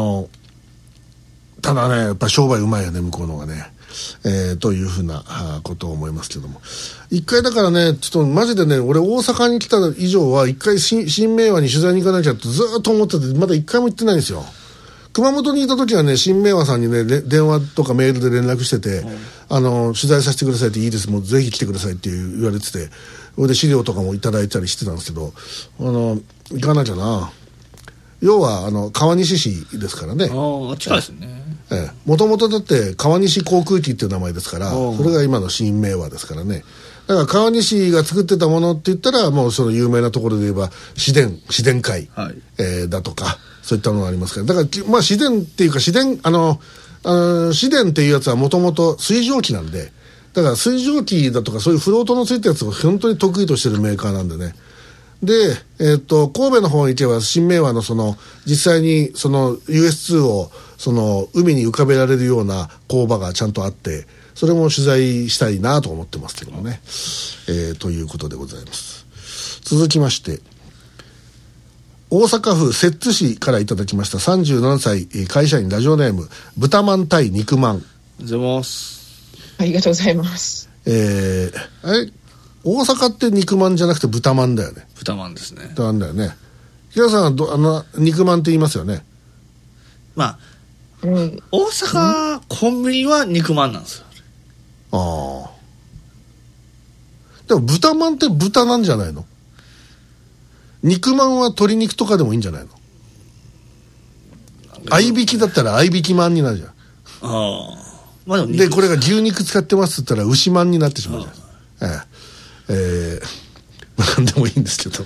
Speaker 1: ただねやっぱ商売うまいよね向こうのがね、というふうなことを思いますけども、一回だからねちょっとマジでね、俺大阪に来た以上は一回新明和に取材に行かなきゃってずっと思ってて、まだ一回も行ってないんですよ。熊本にいた時はね、新明和さんにね電話とかメールで連絡してて、取材させてくださいって、いいです、もうぜひ来てくださいって言われてて、それで資料とかもいただいたりしてたんですけど、行かなきゃな。要は川西市ですからね。
Speaker 2: 近いですね。
Speaker 1: もともとだって川西航空機っていう名前ですから、それが今の新明和ですからね。だから川西が作ってたものって言ったら、もうその有名なところで言えば市電会、だとかそういったものがありますから、だから市電っていうか市電っていうやつはもともと水蒸気なんで、 だから水蒸気だとかそういうフロートのついたやつを本当に得意としてるメーカーなんでね。で、神戸の方に行けば新明和の実際にUS2 を海に浮かべられるような工場がちゃんとあって、それも取材したいなと思ってますけどもね。ということでございます。続きまして、大阪府摂津市からいただきました37歳会社員ラジオネーム豚まん対肉まん。
Speaker 2: ありがとうございます。
Speaker 3: ありがとうございます。
Speaker 1: 大阪って肉まんじゃなくて豚まんだよね。
Speaker 2: 豚まんですね。
Speaker 1: 豚まんだよね。平さんは肉まんって言いますよね。
Speaker 2: まあ、大阪、コンビニは肉まんなんですよ。
Speaker 1: ああ。でも豚まんって豚なんじゃないの？肉まんは鶏肉とかでもいいんじゃないの？合いびきだったら合いびきまんになるじゃん。
Speaker 2: ああ。まあ、
Speaker 1: でこれが牛肉使ってますって言ったら牛まんになってしまうじゃん。何でもいいんですけど、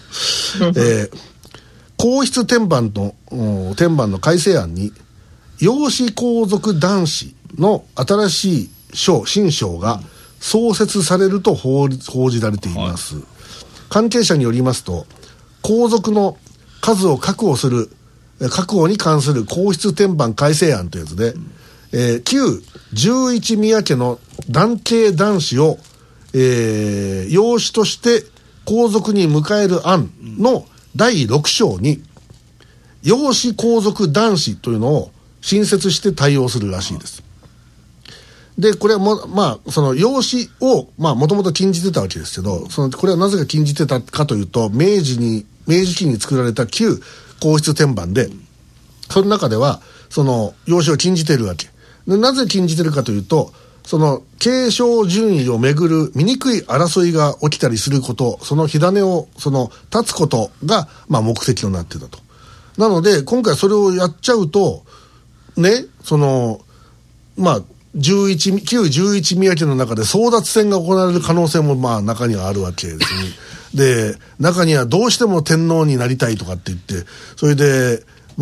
Speaker 1: 皇室天板の改正案に養子皇族男子の新しい新省が創設されると報じられています、はい、関係者によりますと、皇族の数を確保に関する皇室天板改正案というやつで、旧11宮家の男系男子を養子として皇族に迎える案の第6章に養子皇族男子というのを新設して対応するらしいです。でこれは養子をもともと禁じてたわけですけど、これはなぜか禁じてたかというと、明治期に作られた旧皇室天板で、その中では養子を禁じているわけで、なぜ禁じているかというと、継承順位をめぐる醜い争いが起きたりすること、その火種を断つことが目的となっていたと。なので今回それをやっちゃうとね、旧11宮家の中で争奪戦が行われる可能性も中にはあるわけですね。で中にはどうしても天皇になりたいとかって言って、それで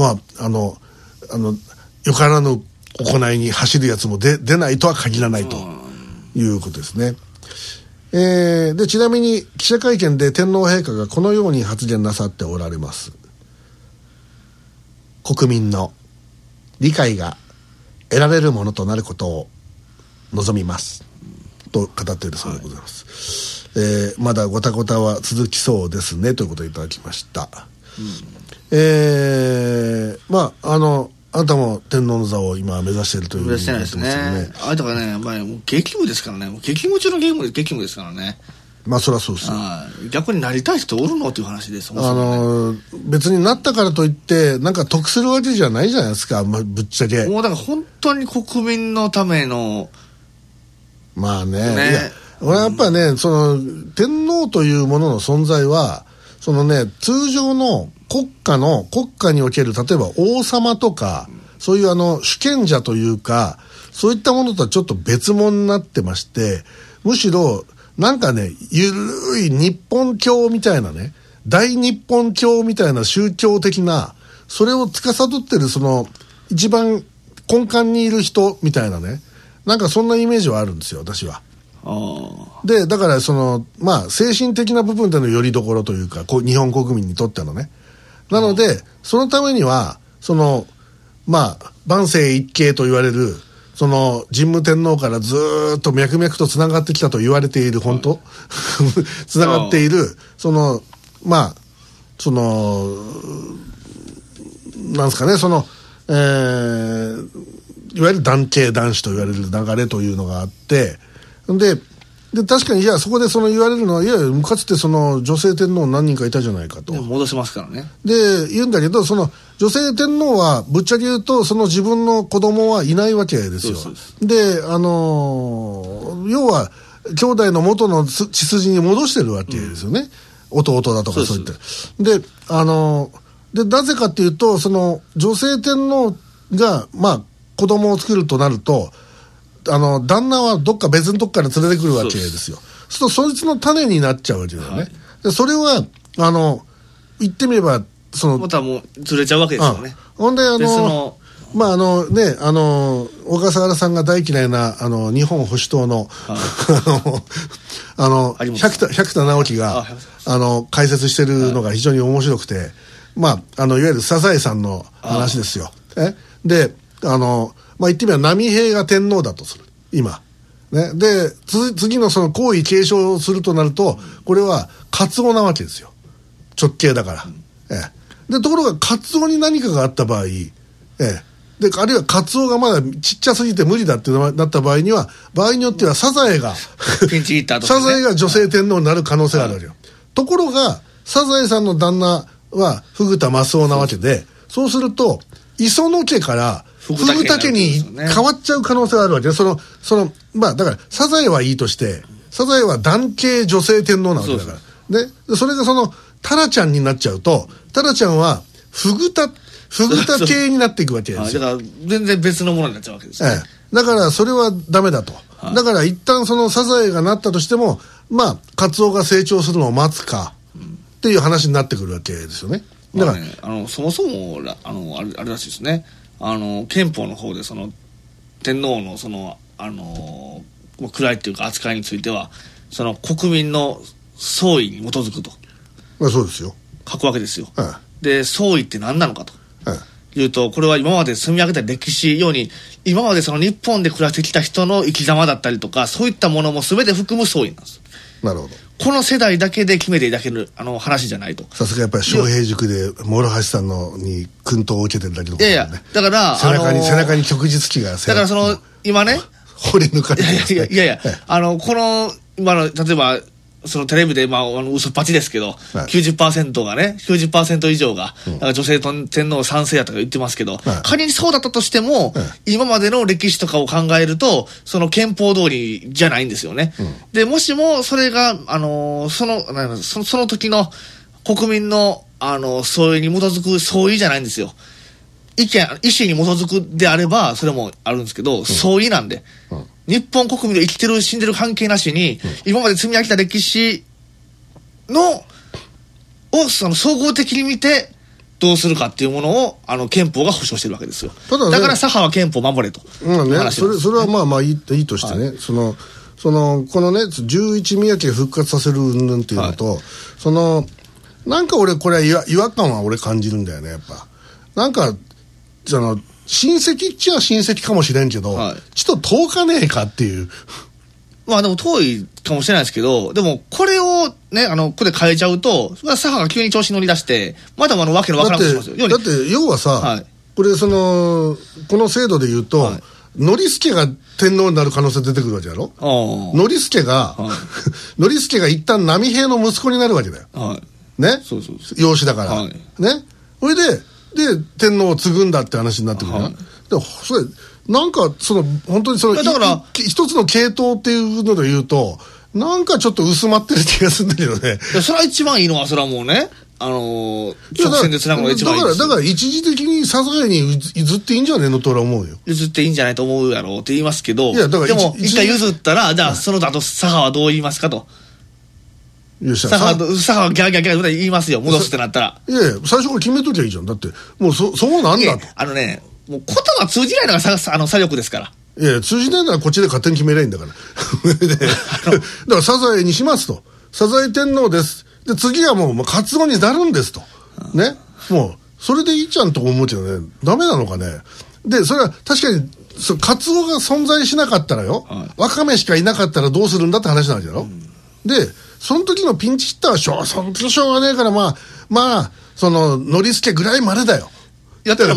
Speaker 1: よからぬ行いに走るやつも出ないとは限らないということですね。でちなみに記者会見で天皇陛下がこのように発言なさっておられます。国民の理解が得られるものとなることを望みますと語っているそうでございます、はい。まだごたごたは続きそうですねということをいただきました、あなたも天皇の座を今目指しているという
Speaker 2: 目指してないですね。あなたがね、もう激務ですからね。もう激務中の激務ですからね。
Speaker 1: そりゃそうですよ。
Speaker 2: 逆になりたい人おるのっていう話です。
Speaker 1: 別になったからといってなんか得するわけじゃないじゃないですか、ぶっちゃけ。
Speaker 2: もうだから本当に国民のための
Speaker 1: いや俺はやっぱね、天皇というものの存在は通常の国家における例えば王様とか、そういう主権者というか、そういったものとはちょっと別物になってまして、むしろなんかね、ゆるい日本教みたいなね、大日本教みたいな宗教的な、それを司ってる一番根幹にいる人みたいなね、なんかそんなイメージはあるんですよ、私は。でだから精神的な部分での拠り所というか、日本国民にとってのね。なのでそのためには万世一系と言われる神武天皇からずっと脈々とつながってきたと言われている、本当つながっているなんですかね、いわゆる男系男子と言われる流れというのがあって、で確かにそこで言われるのは、かつて女性天皇何人かいたじゃないかと
Speaker 2: 戻しますからね。
Speaker 1: で言うんだけど、女性天皇はぶっちゃけ言うと自分の子供はいないわけですよ。で要は兄弟の元の血筋に戻してるわけですよね、弟だとかそういったでなぜかっていうと、女性天皇が子供を作るとなると、旦那はどっか別のとこから連れてくるわけですよ。そいつの種になっちゃうわけだよね、でそれは言ってみれば
Speaker 2: またもうずれちゃうわけですよね。
Speaker 1: ほんでまあね、小笠原さんが大嫌いな日本保守党の百田直樹が解説してるのが非常に面白くて、まあいわゆるサザエさんの話ですよ。でまあ言ってみれば波平が天皇だとする今ね。で次のその皇位継承をするとなると、これはカツオなわけですよ、直系だから。でところがカツオに何かがあった場合、であるいはカツオがまだちっちゃすぎて無理だってなった場合には、場合によってはサザエが
Speaker 2: ピンチヒッターと
Speaker 1: か、ね、サザエが女性天皇になる可能性があるわけよ。ところがサザエさんの旦那はフグ田マスオなわけで、そうすると磯野家からフグ田家に変わっちゃう可能性があるわけで、まあだからサザエはいいとして、サザエは男系女性天皇なわけだから、ね、それがタラちゃんになっちゃうと、タラちゃんはフグ田系になっていくわけですよ。
Speaker 2: だから全然別のものになっちゃうわけですね。
Speaker 1: だからそれはダメだと。だから一旦そのサザエがなったとしても、まあカツオが成長するのを待つかっていう話になってくるわけですよね。だから、
Speaker 2: ね、そもそもあれらしいですね。憲法の方で天皇の位っていうか扱いについては、国民の総意に基づくと。
Speaker 1: まあそうですよ。
Speaker 2: 書くわけですよ。で総意って何なのかと。いうと、これは今まで積み上げた歴史ように、今まで日本で暮らしてきた人の生き様だったりとか、そういったものも全て含む総意なんです。
Speaker 1: なるほど。
Speaker 2: この世代だけで決めていただける話じゃないと。
Speaker 1: さすがやっぱり昌平塾で諸橋さんに薫陶を受けてるだけのことだよね。
Speaker 2: だから
Speaker 1: 背中に旭日旗が
Speaker 2: だから今ね、
Speaker 1: 掘り抜かれてる、
Speaker 2: いやこの今の例えばテレビで嘘っぱちですけど、90% がね、90% 以上が、女性天皇賛成やとか言ってますけど、仮にそうだったとしても、今までの歴史とかを考えると、憲法通りじゃないんですよね。で、もしもそれが、その時の国民の、総意に基づく総意じゃないんですよ。意思に基づくであれば、それもあるんですけど、総意なんで。日本国民の生きてる死んでる関係なしに、今まで積み上げた歴史を総合的に見てどうするかっていうものを憲法が保障してるわけですよ。
Speaker 1: ただね、
Speaker 2: だから左派は憲法を守れと。
Speaker 1: それはまあいいとしてね、このね11宮家復活させる云々っていうのと、なんか俺これは違和感は俺感じるんだよね。やっぱなんか親戚っちゃ親戚かもしれんけど、ちょっと遠かねえかっていう。
Speaker 2: まあでも遠いかもしれないですけど、でもこれをね、ここで変えちゃうと、左派が急に調子乗り出して、まだわけのわからなくしますよ。
Speaker 1: だって要はさ、これこの制度で言うと、ノリスケが天皇になる可能性出てくるわけだろ。ノリスケが一旦波平の息子になるわけだよ。ね。養子だから。ね。それで天皇を継ぐんだって話になってくるな。でもそれなんか本当に
Speaker 2: だから
Speaker 1: 一つの系統っていうので言うと、なんかちょっと薄まってる気がするんだけどね。
Speaker 2: それは一番いいのは、それはもうね、直線でつなぐのが一番いいですよ。
Speaker 1: だから一時的にサザエに譲っていいんじゃねえのと俺は思うよ。
Speaker 2: 譲っていいんじゃないと思うやろうって言いますけど、でも一回譲ったら、じゃあその後左派はどう言いますかと。左派はギャーギャーギャー言いますよ、戻すってなったら。
Speaker 1: いやいや、最初から決めときゃいいじゃん。だってもうそうなんだと。
Speaker 2: もう言葉通じないのが左翼ですから。
Speaker 1: いや通じないならこっちで勝手に決めりゃいいんだからだからサザエにしますと。サザエ天皇です。で次はもうカツオになるんですと、ね。もうそれでいいじゃんと思うけどね、ダメなのかね。でそれは確かにカツオが存在しなかったらよ、ワカメしかいなかったらどうするんだって話なんだよ。でその時のピンチヒッターはその時しょうがねえから、まあノリスケぐらいまでだよ。だから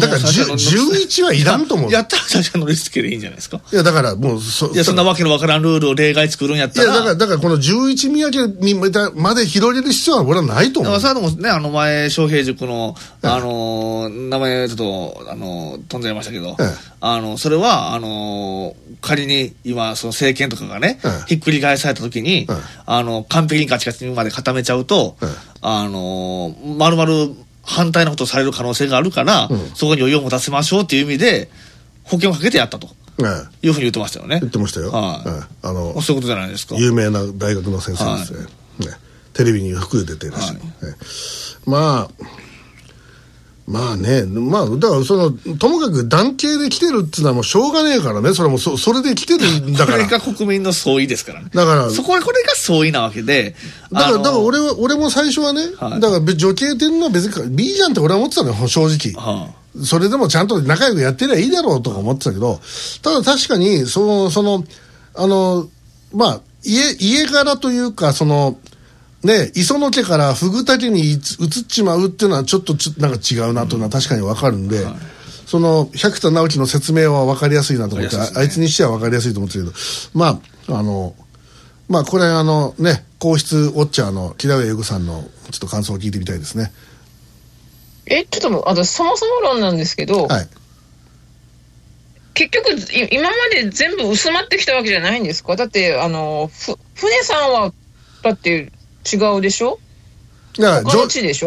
Speaker 1: 11はいらんと思う。
Speaker 2: やったら最初のリスケでいいんじゃないですか。
Speaker 1: いやだからもう
Speaker 2: そんなわけのわからんルールを例外作るんやったら。
Speaker 1: いやだからこの11宮家にまで広げる必要は俺はないと思う。
Speaker 2: だからそれはでもね、前昌平塾の名前ちょっと飛んじゃいましたけど、それは仮に今その政権とかがね、ひっくり返された時に、完璧にガチガチにまで固めちゃうと、まるまる反対なことをされる可能性があるから、そこに余裕を持たせましょうっていう意味で保険をかけてやったというふうに言ってましたよね。
Speaker 1: 言ってましたよ。
Speaker 2: そういうことじゃないですか。
Speaker 1: 有名な大学の先生ですね。テレビに服で出ていらっしゃる。まあまあね、まあ、だからともかく男系で来てるっていうのはもうしょうがねえからね、それもそれで来てるんだから。
Speaker 2: これが国民の総意ですからね。
Speaker 1: だから、
Speaker 2: これが総意なわけで。
Speaker 1: だから俺も最初はね、はい、だから女系天皇は別に、いいじゃんって俺は思ってたのよ、正直。はあ、それでもちゃんと仲良くやってりゃいいだろうとか思ってたけど、ただ確かに、まあ、家柄というか、ね、磯野家からフグ竹に移っちまうっていうのはちょっとなんか違うなというのは確かに分かるんで、はい、百田直樹の説明は分かりやすいなと思って、あいつにしては分かりやすいと思ってるけど、まあこれね、皇室ウォッチャーの木田上優子さんのちょっと感想を聞いてみたいですね。
Speaker 3: ちょっとそもそも論なんですけど、はい、結局今まで全部薄まってきたわけじゃないんですか？だって船さんはだって違うでしょ？他の地でしょ？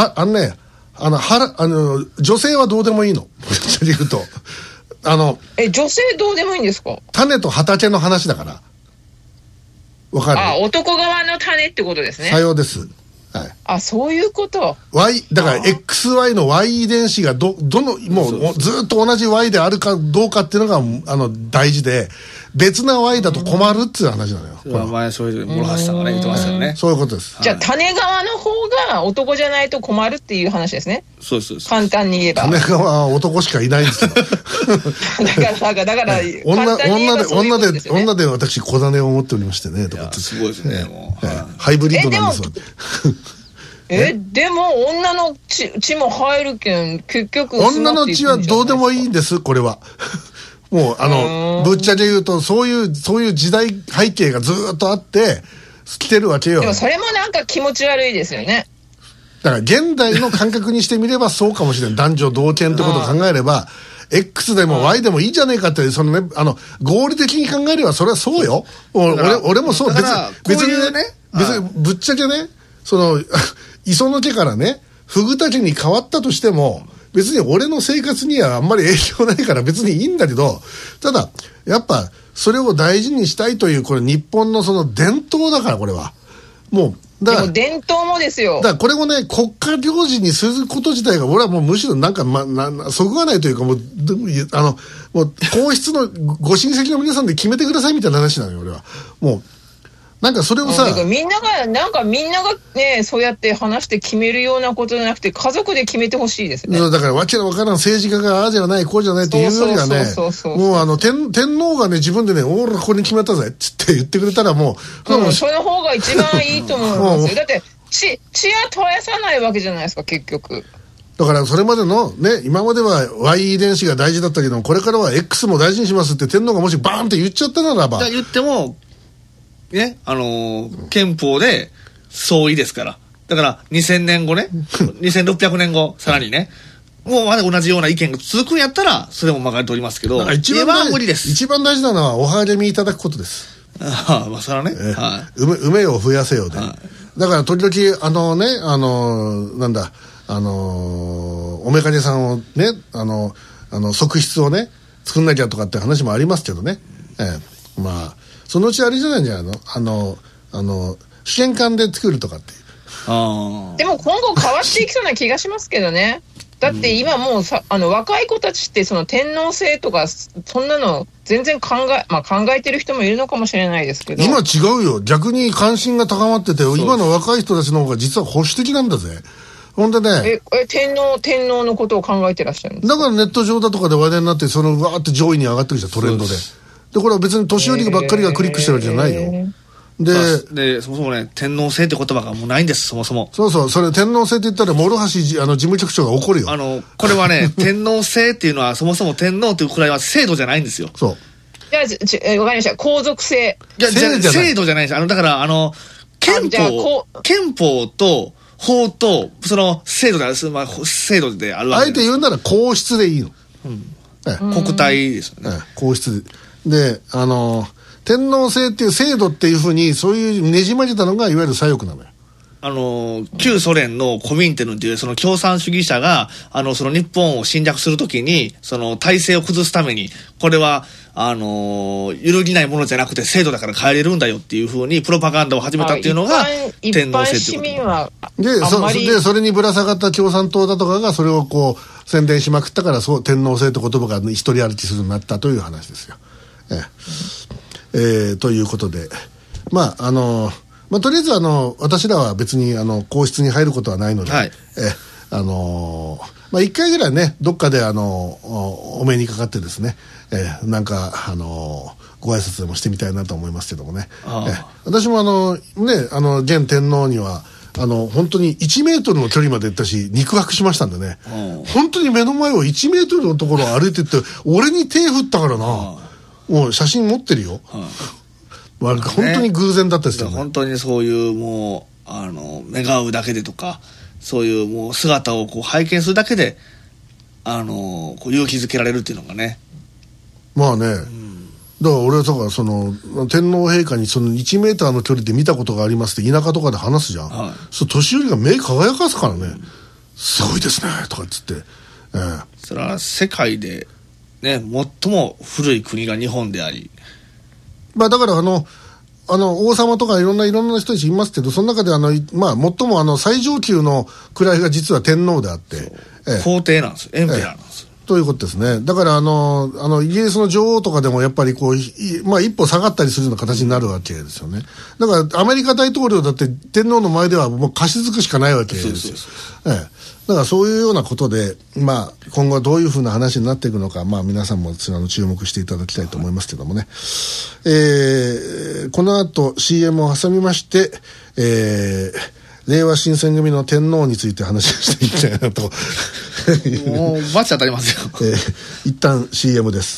Speaker 3: 女性はどうでもいいの。言うと女性どうでもいいんですか？
Speaker 1: 種と畑の話だから。わかる？
Speaker 3: 男側の種ってことですね。
Speaker 1: さようです。はい、
Speaker 3: そういうこと。
Speaker 1: だから XY の Y 遺伝子がもうずっと同じ Y であるかどうかっていうのが大事で、別な Y だと困るっていう話なのよ。
Speaker 2: 前そういう諸橋さんがね言ってましたよね。
Speaker 1: そういうことです。
Speaker 3: じゃあ種側の方が男じゃないと困るっていう話ですね。
Speaker 2: そうです。
Speaker 3: 簡単に言えば。
Speaker 1: 種側は男しかいないんですよ。
Speaker 3: だから
Speaker 1: 女で私小種を持っておりましてねとかって。
Speaker 2: すごいですね。もう
Speaker 1: ハイブリッドなんですわ。
Speaker 3: でも女の血も入るけん結局
Speaker 1: 女の血はどうでもいいんです。これはもうぶっちゃけ言うとそういう時代背景がずっとあって来てるわけよ。
Speaker 3: でもそれもなんか気持ち悪いですよね。
Speaker 1: だから現代の感覚にしてみればそうかもしれない。男女同権ってことを考えればX でも Y でもいいじゃねえかって、合理的に考えればそれはそうよ。俺もそう。別にね、ぶっちゃけね、磯野家からね、フグ竹に変わったとしても、別に俺の生活にはあんまり影響ないから別にいいんだけど、ただ、やっぱ、それを大事にしたいという、これ日本の伝統だから、これは。もう、だから。
Speaker 3: でも伝統もですよ。
Speaker 1: だからこれをね、国家行事にすること自体が、俺はもうむしろなんか、そぐわないというか、もう皇室のご親戚の皆さんで決めてくださいみたいな話なのよ、俺は。もう。なんかそれをさ、
Speaker 3: みんながね、そうやって話して決めるようなことじゃなくて、家族で決めてほしいですね。
Speaker 1: だからわけのわからん政治家がああじゃないこうじゃないっていうよりはね、もう天皇がね自分でね、俺これに決めたぜって言ってくれたらもう、
Speaker 3: その方が一番いいと思いますよ。だって血は絶やさないわけじゃないですか結局。
Speaker 1: だからそれまでのね、今までは Y 遺伝子が大事だったけど、これからは X も大事にしますって天皇がもしバーンって言っちゃったならば、
Speaker 2: 言ってもね、憲法で総意ですから。だから2000年後ね、2600年後、さらにね、もうまだ同じような意見が続くんやったら、それも曲がっておりますけど、
Speaker 1: 一番無理です。一番大事なのはお励みいただくことです。
Speaker 2: まあそれはね、
Speaker 1: 梅を増やせよで。だから時々なんだ、おめかねさんをね、側室をね作んなきゃとかって話もありますけどね。まあそのうちあれじゃないんじゃないの？試験管で作るとかっていう。
Speaker 3: でも今後変わっていきそうな気がしますけどね。だって今もう若い子たちって天皇制とかそんなの全然考えてる人もいるのかもしれないですけど、
Speaker 1: 今違うよ。逆に関心が高まってて、今の若い人たちの方が実は保守的なんだぜ。ほんでね、
Speaker 3: 天皇のことを考えてらっしゃるんですか？
Speaker 1: だからネット上だとかで話題になって、わーって上位に上がってるじゃん、トレンドで。でこれは別に年寄りばっかりがクリックしてるわけじゃないよ。
Speaker 2: でそもそもね、天皇制って言葉がもうないんです、そもそも。
Speaker 1: そうそれ天皇制って言ったら諸橋事務局長が怒るよ。
Speaker 2: これはね天皇制っていうのはそもそも天皇というくらいは制度じゃないんですよ。
Speaker 1: そう。
Speaker 3: じゃあわかりました。皇族制。
Speaker 2: いや制度じゃないです。だから憲法と法とその制度である、制度であるわけです。
Speaker 1: あえて言うなら皇室でいいの。
Speaker 2: 国体ですよね。
Speaker 1: 皇室で天皇制っていう制度っていうふうにそういうねじ曲げたのがいわゆる左翼なのよ。
Speaker 2: 旧ソ連のコミンテルンっていうその共産主義者がその日本を侵略するときにその体制を崩すために、これは揺るぎないものじゃなくて制度だから変えれるんだよっていうふうにプロパガンダを始めたっていうのが天皇制っていうこと。
Speaker 3: 一般市民は
Speaker 1: それにぶら下がった共産党だとかがそれをこう宣伝しまくったから、そう天皇制って言葉が一人歩きするようになったという話ですよ。ということで、とりあえず私らは別に皇室に入ることはないので、一回ぐらいね、どっかでお目にかかってですね、なんかご挨拶でもしてみたいなと思いますけどもね。私も現天皇には本当に1メートルの距離まで行ったし肉薄しましたんでね、本当に目の前を1メートルのところを歩いてって俺に手振ったからな、もう写真持ってるよ。本当に偶然だったですよね。
Speaker 2: 本当にそういうもう願うだけでとか、そういうもう姿をこう拝見するだけでこう勇気づけられるっていうのがね。
Speaker 1: まあね、だから俺はだからその天皇陛下にその1メーターの距離で見たことがありますって田舎とかで話すじゃん、そう年寄りが目輝かすからね、すごいですねとかっつって、
Speaker 2: それは世界でね最も古い国が日本であり、
Speaker 1: だから王様とかいろんな人たちいますけど、その中で最も最上級の位が実は天皇であって、
Speaker 2: 皇帝なんですよ、エンペラーなんですよ。
Speaker 1: ということですね。だからイギリスの女王とかでもやっぱりこう一歩下がったりするような形になるわけですよね。だからアメリカ大統領だって天皇の前ではもう貸し付くしかないわけですよ。だからそういうようなことで、今後どういうふうな話になっていくのか、皆さんも注目していただきたいと思いますけどもね。この後 CM を挟みまして、令和新選組の天皇について話をしていきたいなと
Speaker 2: もうバチ当たりますよ。
Speaker 1: 一旦 CM です。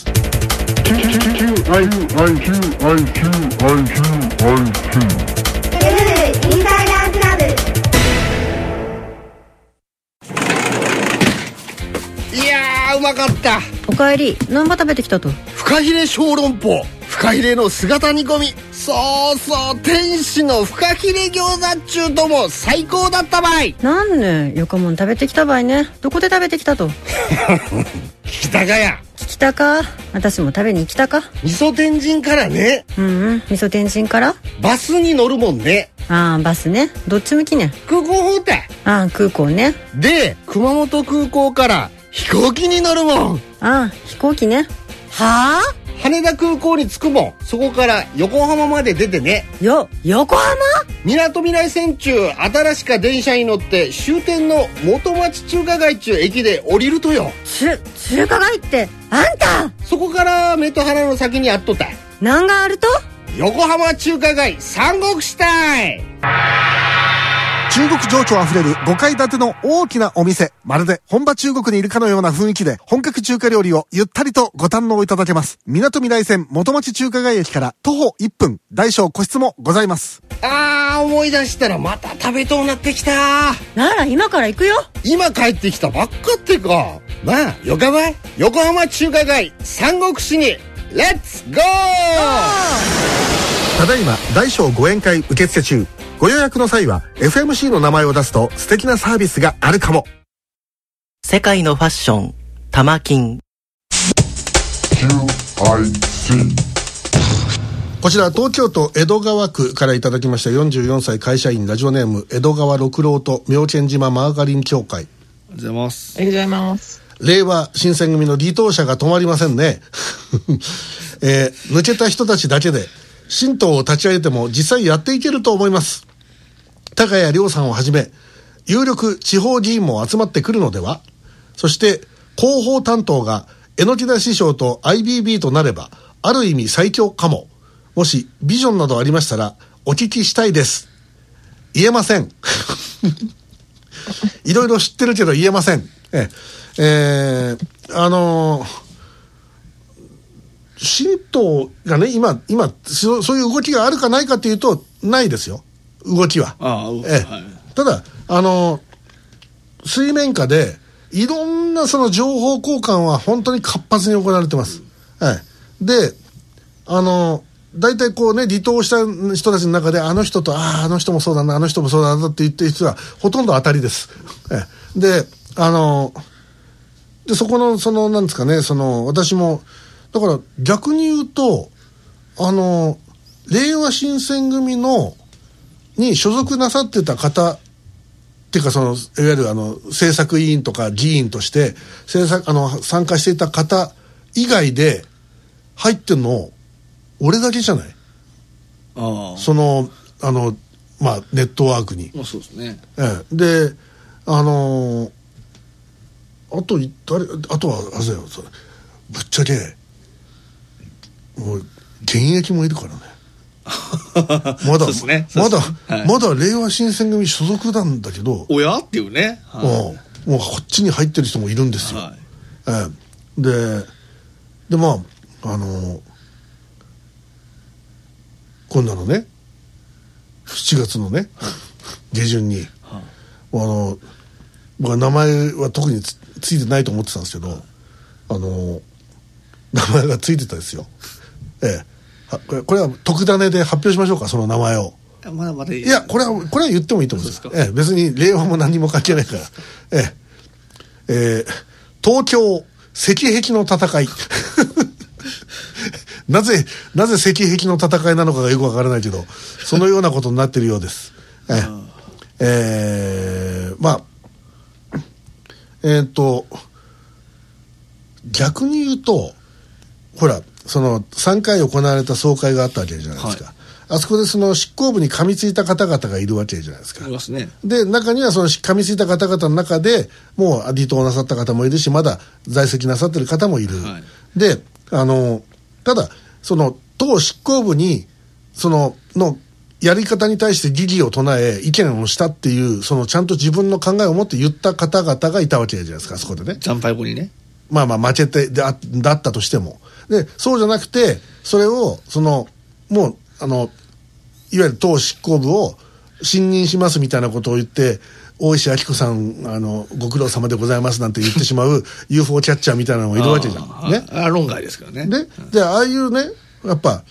Speaker 6: いやーうまかった。
Speaker 7: おかえり。何羽食べてきたと。
Speaker 6: フカヒレ小籠包、フカヒレの姿煮込み、そうそう天使のフカヒレ餃子っちゅうとも最高だったばい。
Speaker 7: なんねよかもん食べてきたばいね。どこで食べてきたと。
Speaker 6: 聞きたかや。
Speaker 7: 聞きたか。私も食べに行きたか。
Speaker 6: 味噌天神からね。
Speaker 7: 味噌天神から
Speaker 6: バスに乗るもんね。
Speaker 7: バスね。どっち向きね。
Speaker 6: 空港方って
Speaker 7: 空港ね。
Speaker 6: で熊本空港から飛行機に乗るもん。
Speaker 7: 飛行機ね。
Speaker 6: はあ、羽田空港に着くもん。そこから横浜まで出てね。
Speaker 7: 横浜？
Speaker 6: みなとみらい線中新しか電車に乗って終点の元町中華街中駅で降りるとよ。
Speaker 7: 中華街ってあんた
Speaker 6: そこから目と鼻の先にあっとったい。
Speaker 7: 何があると？
Speaker 6: 横浜中華街三国志たい。
Speaker 4: 中国情緒あふれる5階建ての大きなお店。まるで本場中国にいるかのような雰囲気で本格中華料理をゆったりとご堪能いただけます。みなとみらい線元町中華街駅から徒歩1分、大小個室もございます。
Speaker 6: 思い出したらまた食べとうなってきた。
Speaker 7: なら今から行くよ。
Speaker 6: 今帰ってきたばっかってか。よかばい。横浜中華街三国志にレッツゴー。
Speaker 4: ただいま大小ご宴会受付中。ご予約の際は FMC の名前を出すと素敵なサービスがあるかも。
Speaker 8: 世界のファッション、玉金。
Speaker 1: こちら東京都江戸川区からいただきました44歳会社員、ラジオネーム江戸川六郎と妙見島マーガリン協会。
Speaker 2: ありがとうございます。
Speaker 3: ありがとうございます。
Speaker 1: 令和新選組の離党者が止まりませんね。抜けた人たちだけで新党を立ち上げても実際やっていけると思います。高谷亮さんをはじめ有力地方議員も集まってくるのでは。そして広報担当が榎田師匠と IBB となればある意味最強かも。もしビジョンなどありましたらお聞きしたいです。言えません。いろいろ知ってるけど言えません。新党がね今そういう動きがあるかないかというとないですよ、動きは。ただ水面下でいろんなその情報交換は本当に活発に行われてます。で大体こうね離党した人たちの中であの人とあの人もそうだなあの人もそうだなって言ってる人はほとんど当たりです。でそこのなんですかね、私もだから逆に言うと令和新選組に所属なさってた方っていうかいわゆる政策委員とか議員として参加していた方以外で入ってんの俺だけじゃない？
Speaker 2: あ
Speaker 1: まあネットワークに。
Speaker 2: そうですね。
Speaker 1: であとはあれだよ、ぶっちゃけもう現役もいるからね。まだ、
Speaker 2: ね、
Speaker 1: まだ令和新選組所属なんだけど、
Speaker 2: おやっていうね、
Speaker 1: もうこっちに入ってる人もいるんですよ。でまあ今度のね7月のね下旬に僕は名前は特についてないと思ってたんですけど、名前がついてたですよ。これは特ダネで発表しましょうか、その名前を。
Speaker 2: まだまだいい。
Speaker 1: いや、これは言ってもいいと思うんです。別に令和も何も関係ないから。東京石壁の戦い。なぜ石壁の戦いなのかがよくわからないけど、そのようなことになっているようです。まあ逆に言うと、ほら3回行われた総会があったわけじゃないですか。あそこで執行部に噛みついた方々がいるわけじゃないですか。
Speaker 2: いますね。で
Speaker 1: 中には噛みついた方々の中でもう離党なさった方もいるし、まだ在籍なさってる方もいる。でただ党執行部にのやり方に対して疑義を唱え意見をしたっていうちゃんと自分の考えを持って言った方々がいたわけじゃないですか、そこでね。
Speaker 2: 惨敗後にね。
Speaker 1: まあ負けてだったとしても。でそうじゃなくて、それをもういわゆる党執行部を信任しますみたいなことを言って、大石晃子さんご苦労様でございますなんて言ってしまうUFO キャッチャーみたいなのもいるわけじゃんね。
Speaker 2: 論外ですからね。
Speaker 1: でああいうね、やっぱ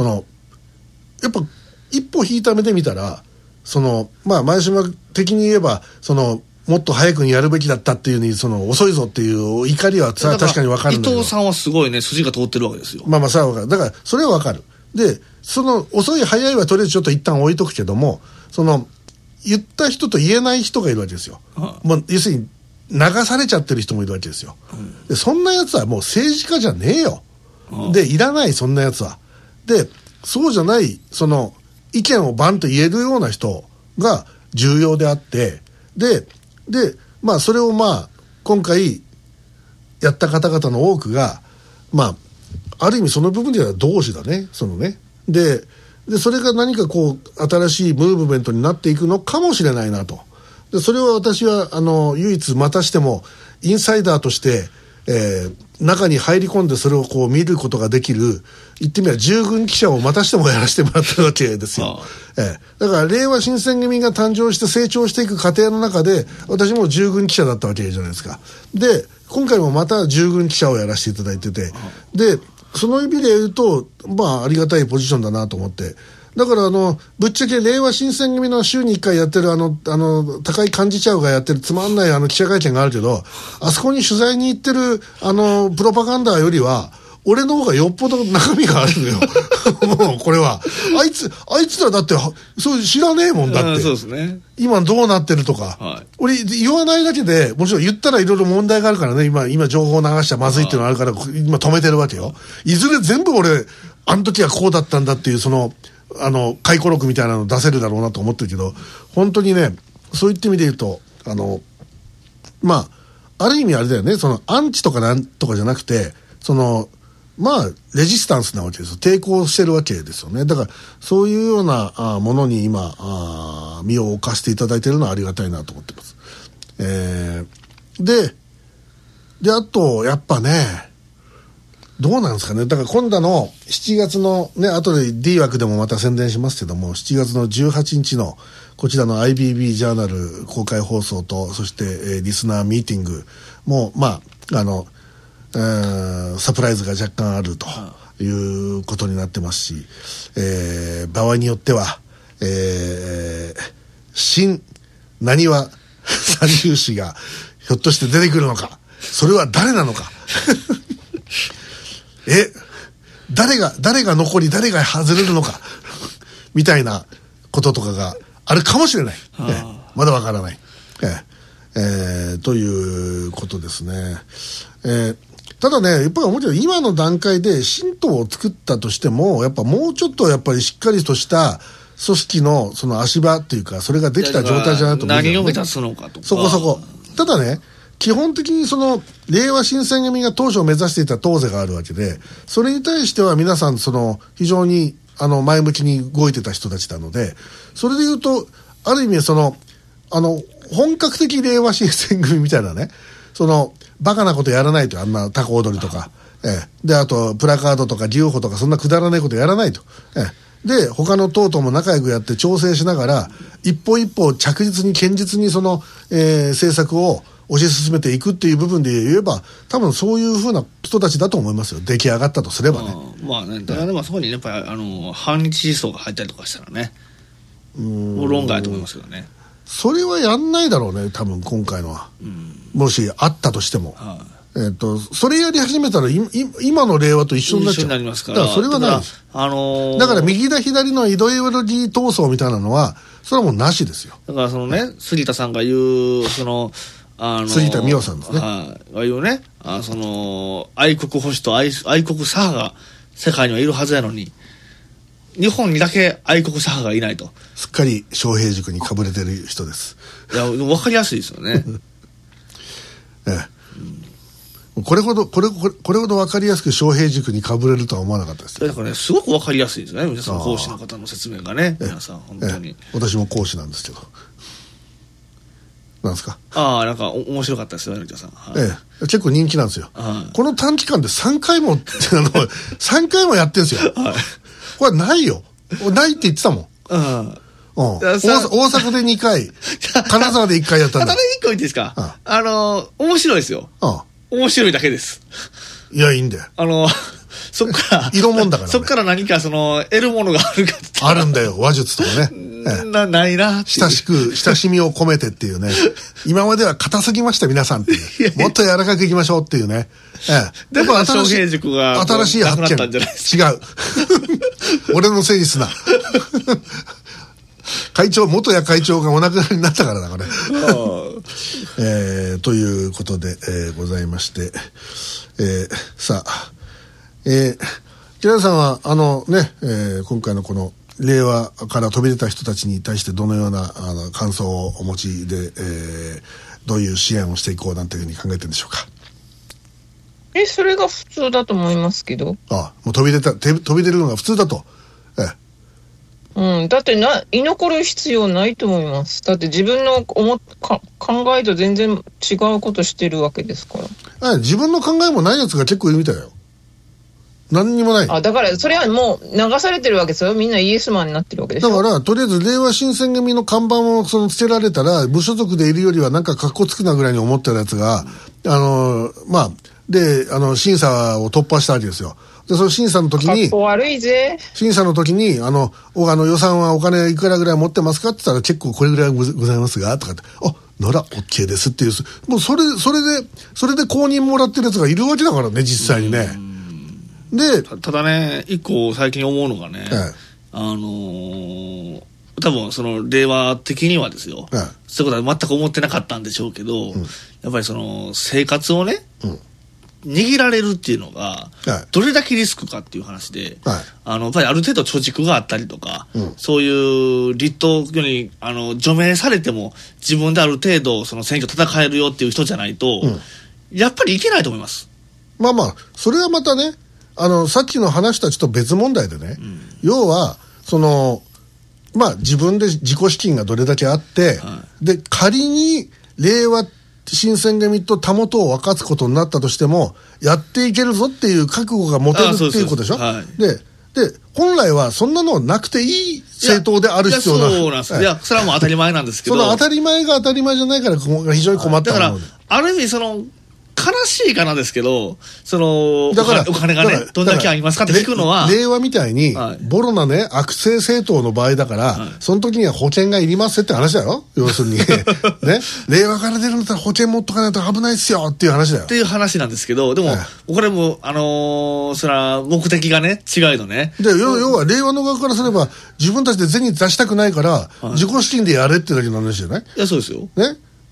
Speaker 1: 一歩引いた目で見たらまあ前島的に言えばもっと早くにやるべきだったっていうに遅いぞっていう怒りは確かに分かるんだけど、
Speaker 2: 伊藤さんはすごいね筋が通ってるわけですよ。
Speaker 1: まあそれは分かる。だからそれは分かる。で遅い早いはとりあえずちょっと一旦置いとくけども、言った人と言えない人がいるわけですよ。もう要するに流されちゃってる人もいるわけですよ。でそんなやつはもう政治家じゃねえよ。でいらない、そんなやつは。でそうじゃない意見をバンと言えるような人が重要であって、でまあそれを今回やった方々の多くがある意味その部分では同志だね。でそれが何か新しいムーブメントになっていくのかもしれないなと。でそれは私は唯一またしてもインサイダーとして、中に入り込んでそれを見ることができる、言ってみれば従軍記者をまたしてもやらせてもらってるわけですよ。だから令和新選組が誕生して成長していく過程の中で私も従軍記者だったわけじゃないですか。で今回もまた従軍記者をやらせていただいてて、でその意味で言うとありがたいポジションだなと思って。だからぶっちゃけ令和新選組の週に1回やってる高井幹事長がやってるつまんない記者会見があるけど、あそこに取材に行ってるプロパガンダよりは俺の方がよっぽど中身があるのよ。もうこれはあいつらだってそう知らねえもんだって。
Speaker 2: そうですね。
Speaker 1: 今どうなってるとか、俺言わないだけでもちろん言ったらいろいろ問題があるからね。今情報流しちゃまずいっていうのがあるから今止めてるわけよ。いずれ全部俺あの時はこうだったんだっていう回顧録みたいなの出せるだろうなと思ってるけど、本当にねそういった意味で言うとある意味あれだよね、アンチとかなんとかじゃなくてレジスタンスなわけですよ。抵抗してるわけですよね。だからそういうようなものに今身を置かせていただいているのはありがたいなと思ってます。であとやっぱねどうなんですかね。だから今度の7月のね、後で D 枠でもまた宣伝しますけども、7月の18日のこちらの IBB ジャーナル公開放送と、そして、リスナーミーティングもサプライズが若干あるということになってますし、場合によっては、新なにわ三重士がひょっとして出てくるのか、それは誰なのか誰が残り誰が外れるのかみたいなこととかがあるかもしれない、まだわからない。 ということですね。ただね、やっぱり思うけど、今の段階で新党を作ったとしても、やっぱもうちょっとやっぱりしっかりとした組織のその足場っていうか、それができた状態じゃないと思うんだよね。
Speaker 2: 何を目指すのかとか。
Speaker 1: そこそこ。ただね、基本的にその、令和新選組が当初目指していた党是があるわけで、それに対しては皆さんその、非常に前向きに動いてた人たちなので、それで言うと、ある意味その、本格的令和新選組みたいなね、その、バカなことやらないと、あんなタコ踊りとか、で、あと、プラカードとか留保とか、そんなくだらないことやらないと。で、他の党とも仲良くやって調整しながら、一歩一歩着実に堅実にその、政策を推し進めていくっていう部分で言えば、多分そういうふうな人たちだと思いますよ。出来上がったとすればね。
Speaker 2: まあね、だからでもそこにやっぱり、反日思想が入ったりとかしたらね、もう論外だと思いますけどね。
Speaker 1: それはやんないだろうね、多分今回のは。もしあったとしても。それやり始めたら今の令和と一緒になっちゃう。
Speaker 2: 一緒になりますから。
Speaker 1: だからそれはないです。だから右だ左のイデオロギー闘争みたいなのは、それはもうなしですよ。
Speaker 2: だからそのね、杉田さんが言う、
Speaker 1: 杉田水脈さんですね。
Speaker 2: が言うね、愛国保守と愛国左派が世界にはいるはずやのに、日本にだけ愛国左派がいないと。
Speaker 1: すっかり昌平塾にかぶれてる人です。
Speaker 2: いや、わかりやすいですよね。
Speaker 1: これほど分かりやすく昌平塾にかぶれるとは思わなかったです。
Speaker 2: だからね、すごく分かりやすいですね、皆さん、講師の方の説明がね、皆さん、本当に。
Speaker 1: 私も講師なんですけど。なんですか。
Speaker 2: なんか面白かったですよ、成田さん。
Speaker 1: 結構人気なんですよ。この短期間で3回も3回もやってるんですよ。これないよ。ないって言ってたもん。大阪で2回、金沢で1回やったんだ。
Speaker 2: ただね、1個言っていいですか。面白いですよ。面白いだけです。
Speaker 1: いや、いいんだよ。
Speaker 2: そっから、
Speaker 1: 色もんだから、ね。
Speaker 2: そっから何か得るものがあるかって。
Speaker 1: あるんだよ、話術とかね。
Speaker 2: ないな。
Speaker 1: 親しみを込めてっていうね。今までは硬すぎました、皆さんっていう。もっと柔らかくいきましょうっていうね。
Speaker 2: でも新しい
Speaker 1: 発見。違う。俺のせいにすな。元谷会長がお亡くなりになったからだからね。ということで、ございまして、さあ、木田さんは今回のこの令和から飛び出た人たちに対してどのような感想をお持ちで、どういう支援をしていこうなんていうふうに考えてるんでしょうか。
Speaker 3: それが普通だと思いますけど。
Speaker 1: もう飛び出るのが普通だと。
Speaker 3: だって居残る必要ないと思います。だって自分の考えと全然違うことしてるわけですから。
Speaker 1: 自分の考えもないやつが結構いるみたいよ。何にもない。
Speaker 3: だからそれはもう流されてるわけですよ。みんなイエスマンになってるわけでしょ。
Speaker 1: だからとりあえず令和新選組の看板をつけられたら無所属でいるよりはなんか格好つくなぐらいに思ってるやつが、審査を突破したわけですよ。で、その審査の時に、
Speaker 3: 悪いぜ。
Speaker 1: 審査の時に、予算はお金いくらぐらい持ってますかって言ったら、結構これぐらいございますが、とかって、なら OK ですっていう、もうそれで公認もらってるやつがいるわけだからね、実際にね。で、
Speaker 2: ただね、一個最近思うのがね、多分その令和的にはですよ、そういうことは全く思ってなかったんでしょうけど、やっぱりその生活をね、握られるっていうのがどれだけリスクかっていう話で、やっぱりある程度貯蓄があったりとか、そういう立党に除名されても自分である程度その選挙戦えるよっていう人じゃないと、やっぱりいけないと思います。
Speaker 1: それはまたね、さっきの話とはちょっと別問題でね、要は自分で自己資金がどれだけあって、で仮に令和新選組とたもとを分かつことになったとしてもやっていけるぞっていう覚悟が持てるっていうことでしょ。で本来はそんなのなくていい政党である必要な。
Speaker 2: そうなんです。それはもう当たり前なんですけど、
Speaker 1: その当たり前が当たり前じゃないから非常に困った
Speaker 2: だからある意味悲しいかなですけど、だからお金がね、どんだけありますかって聞くのは。
Speaker 1: 令和みたいに、ボロなね、悪性政党の場合だから、その時には保険がいりますって話だよ。要するに。ね。令和から出るんだったら保険持っとかないと危ないっすよっていう話だよ。
Speaker 2: っていう話なんですけど、でも、これも、それは目的がね、違いのね。
Speaker 1: で、要は令和の側からすれば、自分たちで銭出したくないから、自己資金でやれってだけの話じゃない？
Speaker 2: いや、そうですよ。
Speaker 1: ね。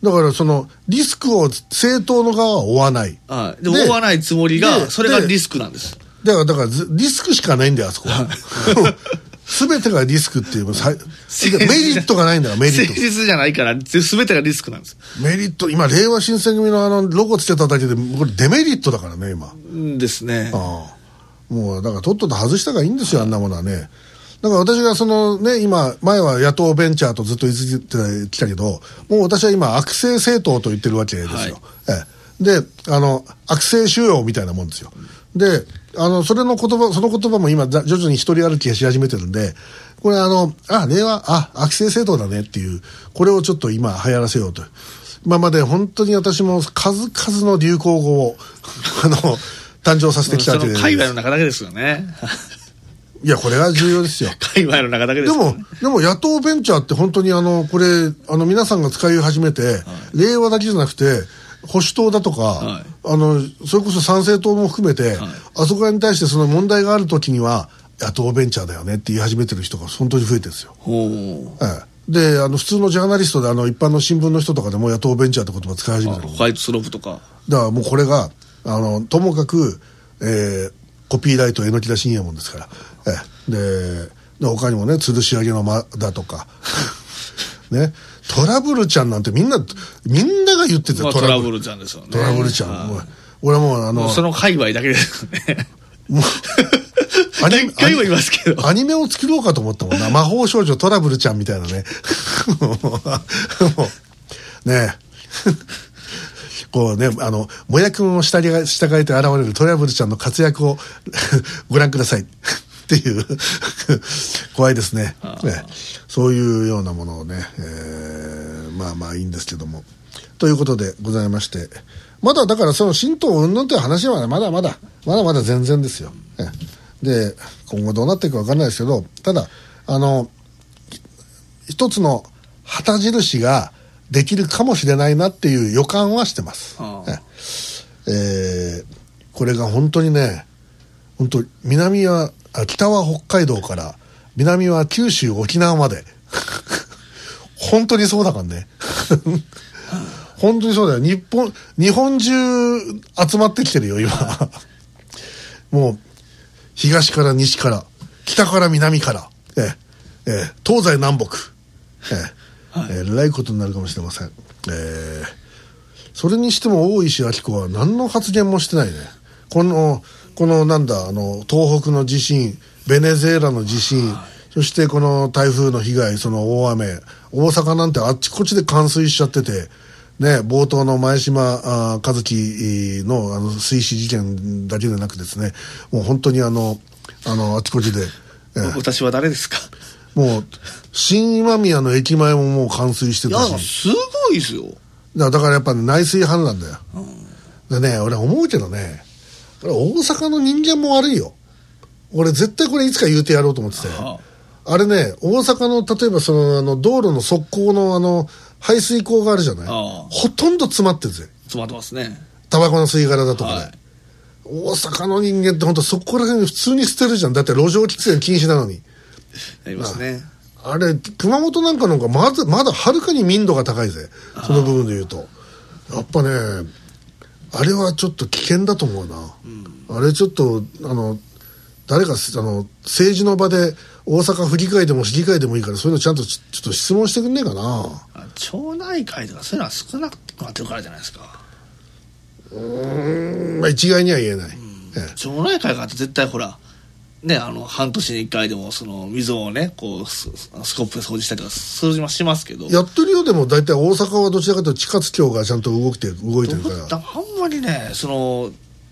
Speaker 1: だからそのリスクを政党の側は負わない。
Speaker 2: でも負わないつもりが、それがリスクなんです。
Speaker 1: だからリスクしかないんだよ、あそこは。全てがリスクっていう、メリットがないんだよ、メリット。
Speaker 2: 誠実じゃないから、全てがリスクなんです。
Speaker 1: メリット、今、令和新選組のロゴつけただけで、これデメリットだからね、今。
Speaker 2: ですね。
Speaker 1: もう、だからとっとと外した方がいいんですよ、あんなものはね。だから私がそのね、今、前は野党ベンチャーとずっと言ってきたけど、もう私は今、悪性政党と言ってるわけですよ。で、悪性腫瘍みたいなもんですよ。で、その言葉も今、徐々に一人歩きがし始めてるんで、これ令和、悪性政党だねっていう、これをちょっと今流行らせようと。今まで本当に私も数々の流行語を、誕生させてきたわけで。
Speaker 2: その界隈の中だけですよね。
Speaker 1: いや、これが重要ですよ。
Speaker 2: 界隈の中だけですよ、ね。
Speaker 1: でも野党ベンチャーって本当にこれ、皆さんが使い始めて、令和だけじゃなくて、保守党だとか、それこそ参政党も含めて、あそこらに対してその問題があるときには、野党ベンチャーだよねって言い始めてる人が本当に増えてるんですよ。で、普通のジャーナリストで一般の新聞の人とかでも野党ベンチャーって言葉使い始めてる。
Speaker 2: ホワイトスロープとか。
Speaker 1: だからもうこれが、ともかく、コピーライト、榎木田信也もんですから。で、他にもね、吊るし上げの間だとか。ね。トラブルちゃんなんてみんなが言ってたよ、
Speaker 2: トラブルちゃんですよね。
Speaker 1: トラブルちゃん。俺はもう
Speaker 2: その界隈だけですよね。
Speaker 1: もう、
Speaker 2: 何回も言いますけど。
Speaker 1: アニメを作ろうかと思ったもんな。魔法少女トラブルちゃんみたいなね。ねこうね、もやくんを従えて現れるトラブルちゃんの活躍をご覧ください。っていう怖いですね。そういうようなものをね、まあいいんですけども。ということでございまして、まだだからその新党云々という話はまだまだ全然ですよ。で、今後どうなっていくか分からないですけど、ただ、一つの旗印ができるかもしれないなっていう予感はしてます。これが本当にね、本当北は北海道から南は九州沖縄まで本当にそうだからね本当にそうだよ。日本中集まってきてるよ今もう東から西から北から南から東西南北えらいことになるかもしれません。それにしても大石晃子は何の発言もしてないね。このなんだ東北の地震、ベネズエラの地震、そしてこの台風の被害、その大雨、大阪なんてあっちこっちで冠水しちゃっててね、冒頭の前島和樹の水死事件だけでなくですね、もう本当にあちこちで、
Speaker 2: 私は誰ですか。
Speaker 1: もう新今宮の駅前ももう冠水してたし。
Speaker 2: いやすごいですよ。
Speaker 1: だからやっぱ、ね、内水氾濫だよ。でね、俺思うけどね、大阪の人間も悪いよ。俺絶対これいつか言うてやろうと思ってたよ。あれね、大阪の例えばその道路の側溝の排水溝があるじゃない。ほとんど詰まってるぜ。
Speaker 2: 詰まってますね。
Speaker 1: タバコの吸い殻だとかね。大阪の人間って本当そこら辺普通に捨てるじゃん。だって路上喫煙禁止なのに。
Speaker 2: ありますね。
Speaker 1: あれ熊本なんかの方がまだはるかに民度が高いぜ。その部分で言うとやっぱね、あれはちょっと危険だと思うな。あれちょっと誰か政治の場で大阪府議会でも市議会でもいいからそういうのちゃんとちょっと質問してくんねえかな。
Speaker 2: 町内会とかそういうのは少なくなってるからじゃないですか。
Speaker 1: まあ一概には言えない。
Speaker 2: 町内会があって絶対ほらね、半年に1回でもその溝をねこうスコップで掃除したりとか数字もしますけど、
Speaker 1: やってるよ。でも大体大阪はどちらかというと地下橋がちゃんと動いてるから
Speaker 2: あんまりねその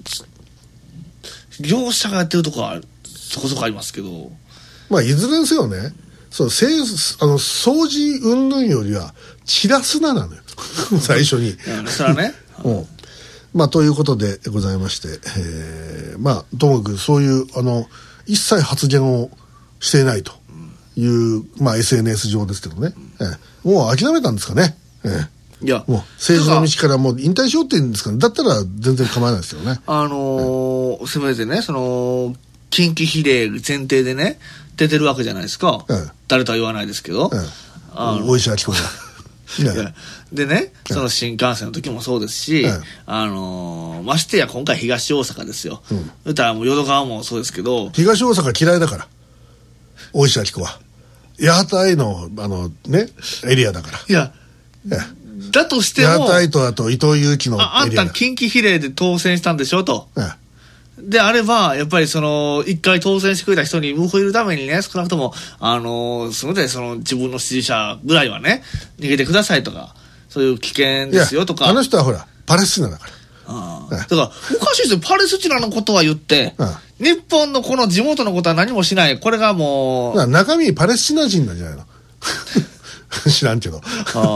Speaker 2: 業者がやってるとこはそこそこありますけど、
Speaker 1: まあいずれにせよね、掃除云々よりは散らすなのよ最初に
Speaker 2: それはね
Speaker 1: まあということでございまして、まあともかくそういう一切発言をしていないという、まあ SNS 上ですけどね、もう諦めたんですかね。
Speaker 2: いや
Speaker 1: もう政治の道からもう引退しようって言うんですかね。だったら全然構わないですよね。
Speaker 2: せめてねその近畿比例前提でね出てるわけじゃないですか。誰とは言わないですけど、
Speaker 1: 大石晃子が
Speaker 2: でね、その新幹線の時もそうですし、ましてや今回東大阪ですよ。言ったらもう淀川もそうですけど、
Speaker 1: 東大阪嫌いだから、大石明子は八幡のねエリアだから。
Speaker 2: いや、だとしても
Speaker 1: 八幡とあと伊藤祐樹のエリア。
Speaker 2: あんた近畿比例で当選したんでしょと。であればやっぱりその一回当選してくれた人に報いるためにね、少なくともその自分の支持者ぐらいはね逃げてくださいとか、そういう危険ですよとか。
Speaker 1: あの人はほらパレスチナだから。
Speaker 2: だからおかしいですよ、パレスチナのことは言って、日本のこの地元のことは何もしない。これがもう
Speaker 1: 中身パレスチナ人なんじゃないの知らんけど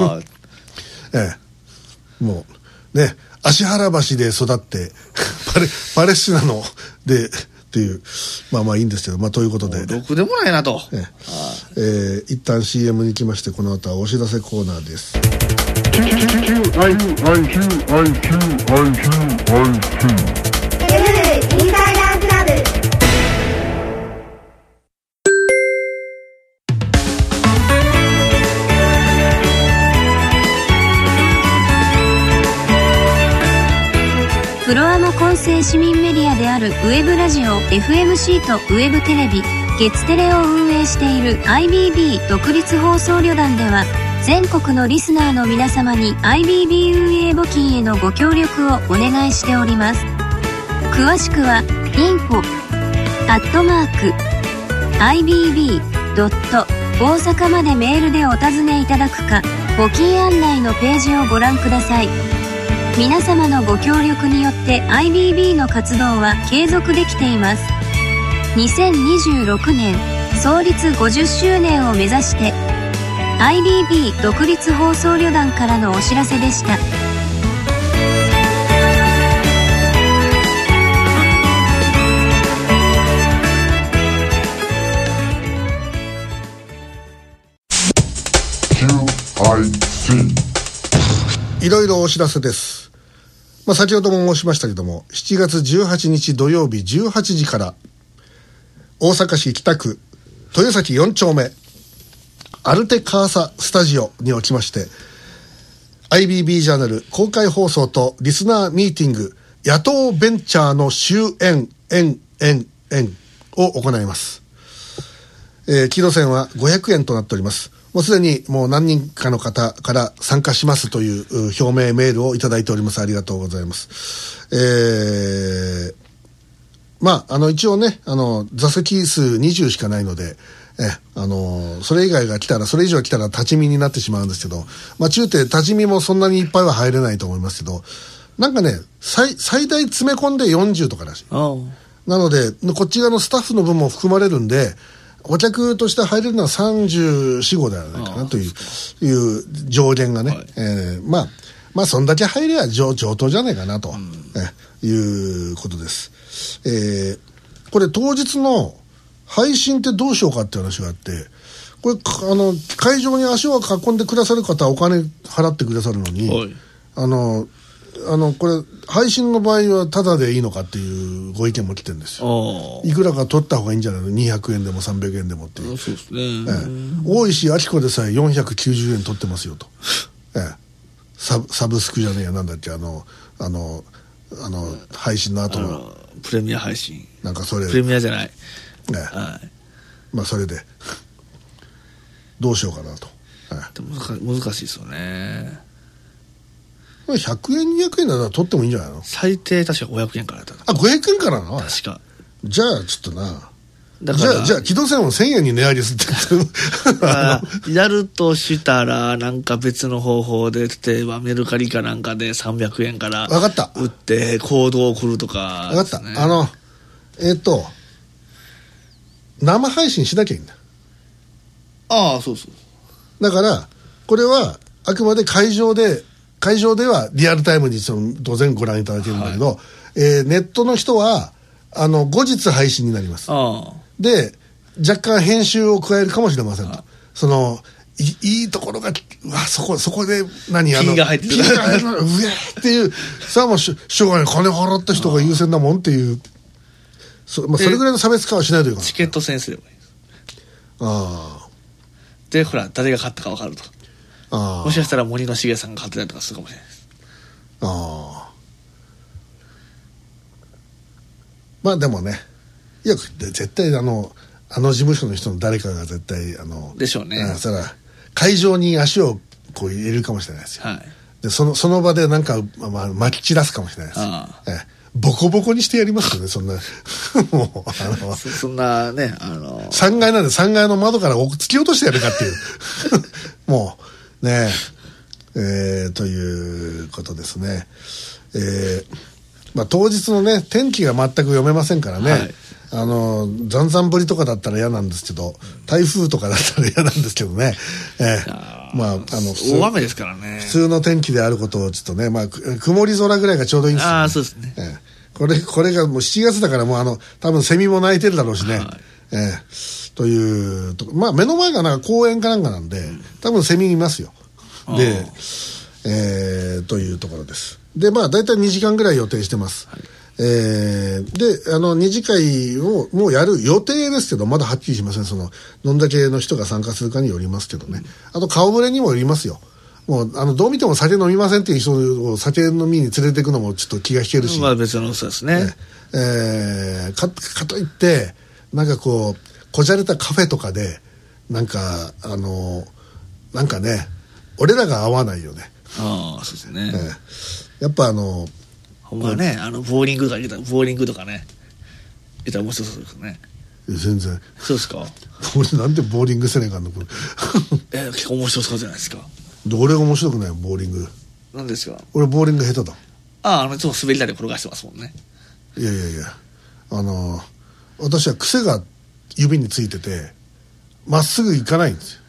Speaker 1: もうね、芦原橋で育ってパレスチナのでっていう、まあいいんですけど、ということで
Speaker 2: ろくでもないなと。
Speaker 1: 一旦 CM に行きまして、この後はお知らせコーナーです。
Speaker 9: フロアの混成市民メディアであるウェブラジオ FMC とウェブテレビ月テレを運営している IBB 独立放送旅団では、全国のリスナーの皆様に IBB 運営募金へのご協力をお願いしております。詳しくは info@ibb. 大阪までメールでお尋ねいただくか、募金案内のページをご覧ください。皆様のご協力によって IBB の活動は継続できています。2026年創立50周年を目指して、 IBB 独立放送旅団からのお知らせでした。
Speaker 1: いろいろお知らせです。先ほども申しましたけども、7月18日土曜日18時から大阪市北区豊崎4丁目アルテカーサスタジオにおきまして、 IBB ジャーナル公開放送とリスナーミーティング野党ベンチャーの終演を行います。木戸線は500円となっております。もうすでにもう何人かの方から参加しますという表明メールをいただいております。ありがとうございます。一応ね、座席数20しかないので、それ以外が来たら、それ以上来たら立ち見になってしまうんですけど、中低立ち見もそんなにいっぱいは入れないと思いますけど、なんかね、最大詰め込んで40とからしい。なので、こっち側のスタッフの分も含まれるんで、お客として入れるのは34、5ではないかなという上限がね、そんだけ入れば上等じゃないかなと、いうことです。これ当日の配信ってどうしようかって話があって、これ会場に足を運んでくださる方はお金払ってくださるのに、これ配信の場合はタダでいいのかっていうご意見も来てるんですよ。いくらか取った方がいいんじゃないの、200円でも300円でもっていう。
Speaker 2: そうですね。
Speaker 1: 大石明子でさえ490円取ってますよと。サブスクじゃねえや、なんだっけ、配信の後の
Speaker 2: プレミア配信、
Speaker 1: なんかそれ
Speaker 2: プレミアじゃない、
Speaker 1: それでどうしようかなと。
Speaker 2: でも難しいですよね。
Speaker 1: 100円200円なら取ってもいいんじゃないの。
Speaker 2: 最低確か500円からだった。
Speaker 1: 500円からなの
Speaker 2: 確か。
Speaker 1: じゃあちょっとな、じゃあ軌道線を1000円に値上げするって
Speaker 2: やるとしたらなんか別の方法で、例えばメルカリかなんかで300円から
Speaker 1: 分かった
Speaker 2: 売ってコードを送るとか、
Speaker 1: 分かった。生配信しなきゃいいんだ。
Speaker 2: そうそう。
Speaker 1: だからこれはあくまで会場ではリアルタイムに当然ご覧いただけるんだけど、ネットの人は後日配信になります。で若干編集を加えるかもしれませんと。いいところがそこで
Speaker 2: ピンが入ってる
Speaker 1: 上っていうさあもうしょうがない、金払った人が優先だもんっていう、それぐらいの差別化はしないというか、
Speaker 2: チケット制にすればいいです。でほら誰が買ったか分かると。 もしかしたら森の重さんが買ってたりとかするかもしれないです。
Speaker 1: まあでもね、いや絶対あの事務所の人の誰かが絶対
Speaker 2: でしょうね。
Speaker 1: それは会場に足をこう入れるかもしれないですよ。はい、でその場でなんか、撒き散らすかもしれないです。ボコボコにしてやりますよね、そんなもう
Speaker 2: そんなね
Speaker 1: 3階なんで3階の窓から突き落としてやるかっていうもうねということですね。当日のね天気が全く読めませんからね、はい、ざんざん降りとかだったら嫌なんですけど、台風とかだったら嫌なんですけどね、
Speaker 2: 大雨ですからね。
Speaker 1: 普通の天気であることをちょっとね、曇り空ぐらいがちょうどいいんですよね。
Speaker 2: そうですね。
Speaker 1: これがもう7月だからもう多分セミも鳴いてるだろうしね、という目の前がなんか公園かなんかなんで、多分セミいますよ。で、というところです。でだいたい2時間ぐらい予定してます。はい、で2次会をもうやる予定ですけど、まだはっきりしません。どんだけの人が参加するかによりますけどね。あと顔ぶれにもよりますよ。もうどう見ても酒飲みませんっていう人を酒飲みに連れていくのもちょっと気が引けるし、
Speaker 2: 別の嘘ですね。
Speaker 1: かといってなんかこじゃれたカフェとかでなんかなんかね、俺らが合わないよね。
Speaker 2: そうですね。
Speaker 1: やっぱ
Speaker 2: ほんまね、ボーリングとかね、いたら面白そうですね。
Speaker 1: 全然。
Speaker 2: そうですか。
Speaker 1: 俺なんでボーリングせねえかんのこれ。
Speaker 2: 結構面白そうじゃないですか。
Speaker 1: 俺が面白くないよ、ボーリング。
Speaker 2: なんですか。
Speaker 1: 俺ボーリング下手だ。
Speaker 2: いつも滑り台で転がしてますもんね。
Speaker 1: いや私は癖が指についててまっすぐいかないんですよ。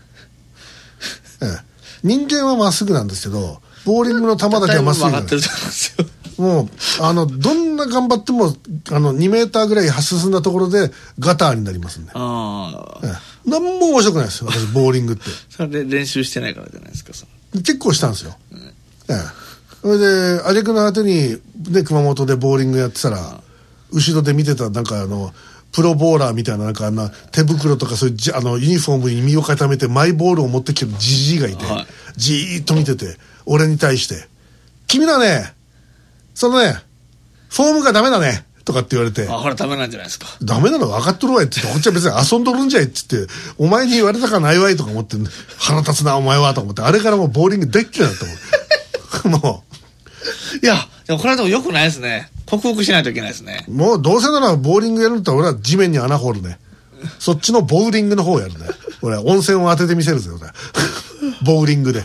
Speaker 1: 人間はまっすぐなんですけど、ボーリングの球だけはまっすぐ。もうどんな頑張っても2メーターぐらい進んだところでガターになりますんで。何も面白くないですよ、私ボーリングって。
Speaker 2: それで練習してないからじゃないですか。
Speaker 1: 結構したんですよ。それで挙句の果てに熊本でボーリングやってたら、後ろで見てたなんかプロボーラーみたいな、なんか手袋とかそういうユニフォームに身を固めてマイボールを持ってきてるジジイがいて、じーっと見てて、俺に対して君らね、フォームがダメだねとかって言われて、
Speaker 2: これダメなんじゃないですか。
Speaker 1: ダメなの分かっとるわいって言って、こっちは別に遊んどるんじゃいって言って、お前に言われたかないわいとか思って、腹立つなお前はと思って、あれからもうボーリング大っ嫌いだったもんも
Speaker 2: ういやでもこれはでも良くないですね。克服しないといけないですね。
Speaker 1: もうどうせならボーリングやるんだったら俺は地面に穴掘るね。そっちのボウリングの方をやるね。俺は温泉を当ててみせるぜ俺ボウリングで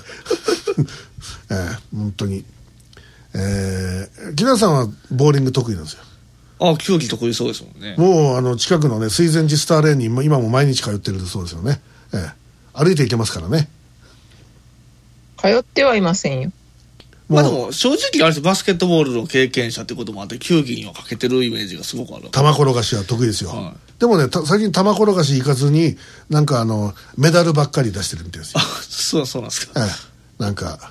Speaker 1: 本当に木田さんはボーリング得意なんですよ。
Speaker 2: 競技得意そうですもんね。
Speaker 1: もう近くのね水前寺スターレーンに今も毎日通ってるそうですよね。歩いて行けますからね。
Speaker 3: 通ってはいませんよ。
Speaker 2: でも正直あれです、バスケットボールの経験者ってこともあって球技には欠けてるイメージがすごくある。
Speaker 1: 玉転がしは得意ですよ。でもね最近玉転がし行かずになんかメダルばっかり出してるみたいですよ。
Speaker 2: そうなんですか。
Speaker 1: なんか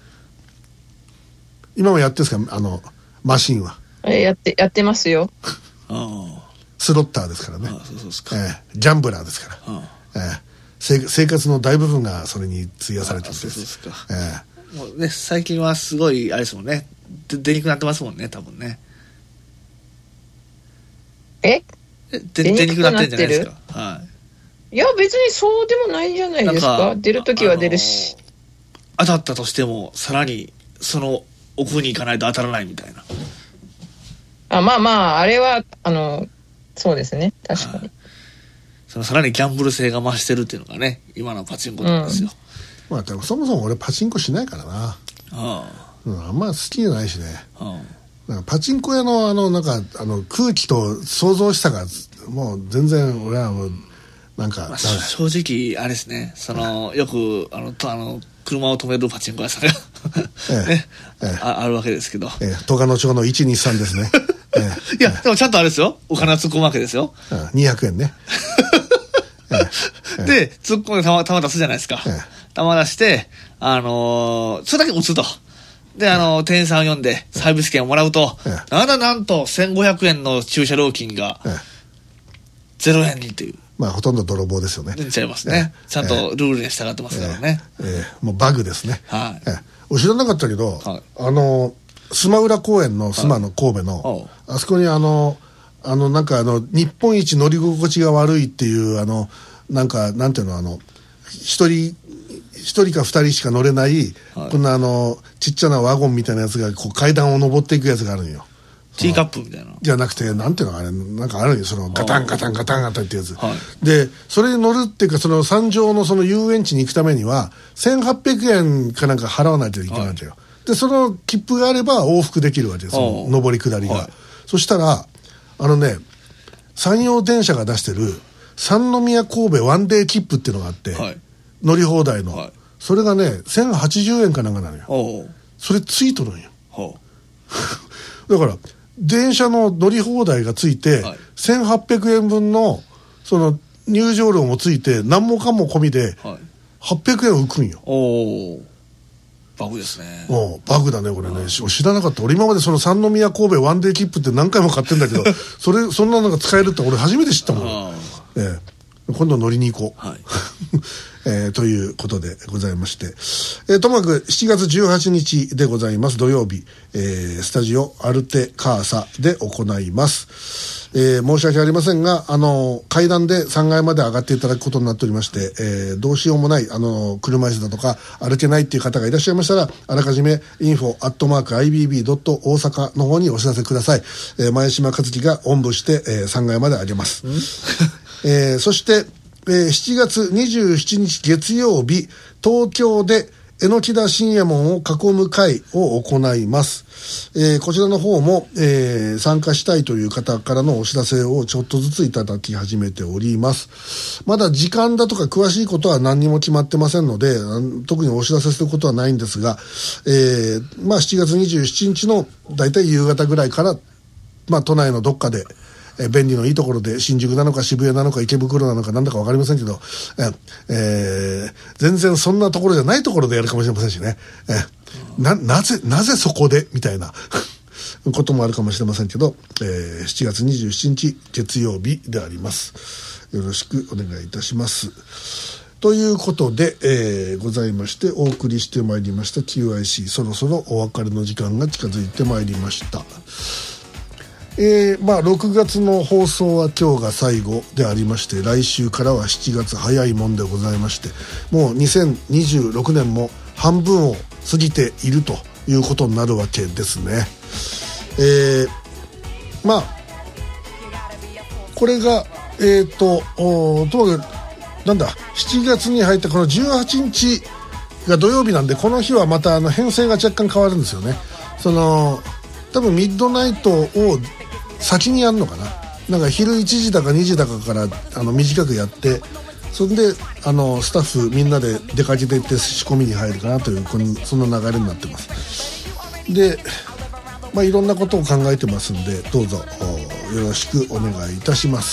Speaker 1: 今もやってるんですか、マシンは。
Speaker 3: やってますよ。
Speaker 1: スロッターですからね。
Speaker 2: そうですか。
Speaker 1: ギャンブラーですから。生活の大部分がそれに費やされてるんです。
Speaker 2: そうですか。もうね、最近はすごいあれですもんね、出にくくなってますもんね、多分ね。出にくくなってるんじゃないですか。
Speaker 3: いや別にそうでもないんじゃないですか。出るときは出るし、
Speaker 2: 当たったとしてもさらにその奥に行かないと当たらないみたいな。
Speaker 3: あれはそうですね、確かに。
Speaker 2: さらにギャンブル性が増してるっていうのがね、今のパチンコなんですよ。
Speaker 1: でもそもそも俺パチンコしないからな。あんま好きじゃないしね。なんかパチンコ屋のなんか空気と想像したがもう全然俺はもうなんか、
Speaker 2: 正直あれですね、よく車を止めるパチンコ屋さんがね、あるわけですけど、
Speaker 1: 戸賀野町の123ですね。
Speaker 2: いやでもちゃんとあれですよ、お金は突っ込むわけですよ。
Speaker 1: 200円ね。
Speaker 2: で突っ込んで玉出すじゃないですか。玉出してそれだけ打つと。で店員さんを呼んでサービス券をもらうと、なんと1500円の駐車料金が0円にという。
Speaker 1: まあほとんど泥棒ですよね。
Speaker 2: 出ちゃいますね。ちゃんとルールに従ってますからね。
Speaker 1: もうバグですね。
Speaker 2: はい。
Speaker 1: 知らなかったけど、須磨浦公園の須磨の神戸の、あそこになんか日本一乗り心地が悪いっていうなんかなんていうの一人か二人しか乗れない、こんなちっちゃなワゴンみたいなやつがこう階段を登っていくやつがあるんよ。
Speaker 2: ティーカップみたいな
Speaker 1: じゃなくてなんていうのあれなんかあるんよ、そのガタンガタンガタンガタンってやつ、でそれに乗るっていうか、その山上のその遊園地に行くためには1800円かなんか払わないといけないんだよ、でその切符があれば往復できるわけです、その上り下りが、そしたら山陽電車が出してる三宮神戸ワンデー切符っていうのがあって、乗り放題の、それがね1080円かなんかなのよ。それついとるんよ。だから電車の乗り放題がついて、1800円分のその入場料もついて何もかも込みで800円浮くんよ。
Speaker 2: バグですね。
Speaker 1: バグだねこれね。知らなかった。俺今までその三宮神戸ワンデー切符って何回も買ってんだけどそんなのが使えるって俺初めて知ったもん。今度乗りに行こう、ということでございまして、ともかく7月18日でございます土曜日、スタジオアルテカーサで行います。申し訳ありませんが階段で3階まで上がっていただくことになっておりまして、どうしようもない車椅子だとか歩けないっていう方がいらっしゃいましたら、あらかじめ info@ibb.大阪の方にお知らせください。前島和樹がおんぶして、3階まで上げますそして、7月27日月曜日東京で榎田信也門を囲む会を行います。こちらの方も、参加したいという方からのお知らせをちょっとずついただき始めております。まだ時間だとか詳しいことは何にも決まってませんので、特にお知らせすることはないんですが、まあ7月27日のだいたい夕方ぐらいから、まあ都内のどっかで便利のいいところで、新宿なのか渋谷なのか池袋なのかなんだか分かりませんけど、全然そんなところじゃないところでやるかもしれませんしね、なぜそこでみたいなこともあるかもしれませんけど、7月27日月曜日であります。よろしくお願いいたします。ということで、ございまして、お送りしてまいりました QIC、 そろそろお別れの時間が近づいてまいりました。まあ6月の放送は今日が最後でありまして、来週からは7月早いもんでございまして、もう2026年も半分を過ぎているということになるわけですね。まあこれがともかくなんだ7月に入ったこの18日が土曜日なんで、この日はまた編成が若干変わるんですよね。多分ミッドナイトを先にやるのかな。なんか昼1時だか2時だかから短くやって、それでスタッフみんなで出かけていって仕込みに入るかなというそんな流れになってます。で、まあいろんなことを考えてますんで、どうぞよろしくお願いいたします。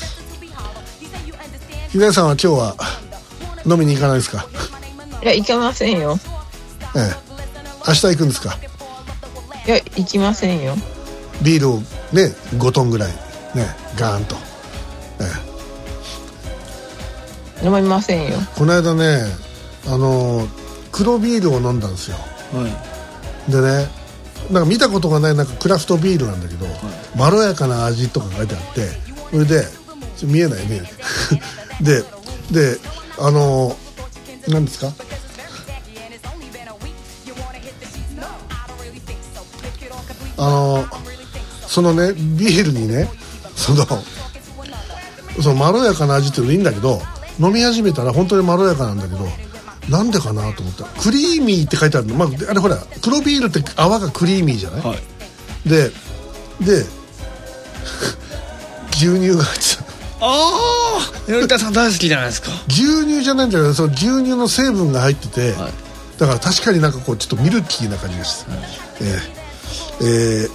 Speaker 1: ひなさんは今日は飲みに行かないですか？
Speaker 3: いや、行けませんよ。
Speaker 1: 明日行くんですか？
Speaker 3: いや、行きませんよ。
Speaker 1: ビールをね5トンぐらいねガーンと、
Speaker 3: 飲みませんよ。
Speaker 1: この間ね黒ビールを飲んだんですよ、でね、なんか見たことがないなんかクラフトビールなんだけど、まろやかな味とか書いてあって、それで見えないねで何ですか、そのねビールにねそのまろやかな味っていうのいいんだけど、飲み始めたら本当にまろやかなんだけど、なんでかなと思ったらクリーミーって書いてあるの、あれほら黒ビールって泡がクリーミーじゃない、で牛乳が入ってた。
Speaker 2: 頼田さん大好きじゃないですか。
Speaker 1: 牛乳じゃないんだけど、その牛乳の成分が入ってて、だから確かになんかこうちょっとミルキーな感じがして、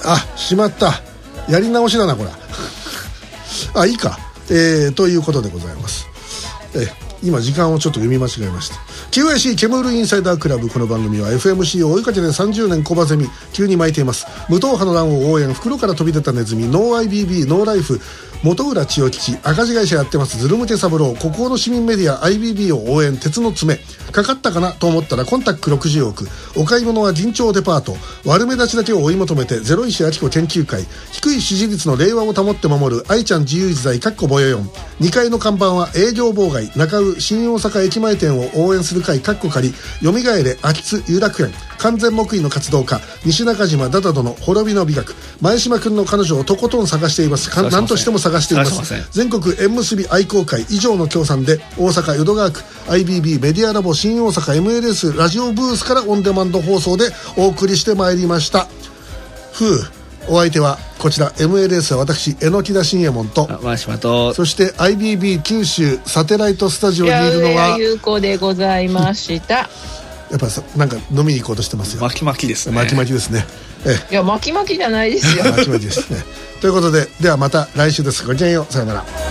Speaker 1: しまった、やり直しだなこれいいか、ということでございます。 今時間をちょっと読み間違えました。 QIC ケムールインサイダークラブ。この番組は FMC を追いかけて30年小バゼミ急に巻いています。無党派の乱を応援、袋から飛び出たネズミ、ノー IBB ノーライフ、本浦千代吉、赤字会社やってますズルムテサブロー、孤高の市民メディア IBB を応援、鉄の爪、かかったかなと思ったらコンタック60億、お買い物は銀蝶デパート、悪目立ちだけを追い求めてゼロ石明子研究会、低い支持率の令和を保って守る愛ちゃん自由自在かっこボヨヨン、2階の看板は営業妨害、中尾新大阪駅前店を応援する会かっこ仮、よみがえれ秋津有楽園、完全木医の活動家、西中島ダダドの滅びの美学、前島君の彼女をとことん探しています。何としても探しています。全国縁結び愛好会以上の協賛で、大阪淀川区 IBB メディアラボ新大阪 MLS ラジオブースからオンデマンド放送でお送りしてまいりました。お相手はこちら MLS は私榎田信右衛門と
Speaker 2: 前島と、
Speaker 1: そして IBB 九州サテライトスタジオにいるのは
Speaker 3: 有効でございました
Speaker 1: やっぱりなんか飲みに行こうとしてますよ。
Speaker 2: 巻き巻きですね。
Speaker 1: 巻き巻きですね。
Speaker 3: いや巻き巻きじゃないですよ
Speaker 1: 巻き巻きですね。ということで、ではまた来週です。ごきげんよう。さよなら。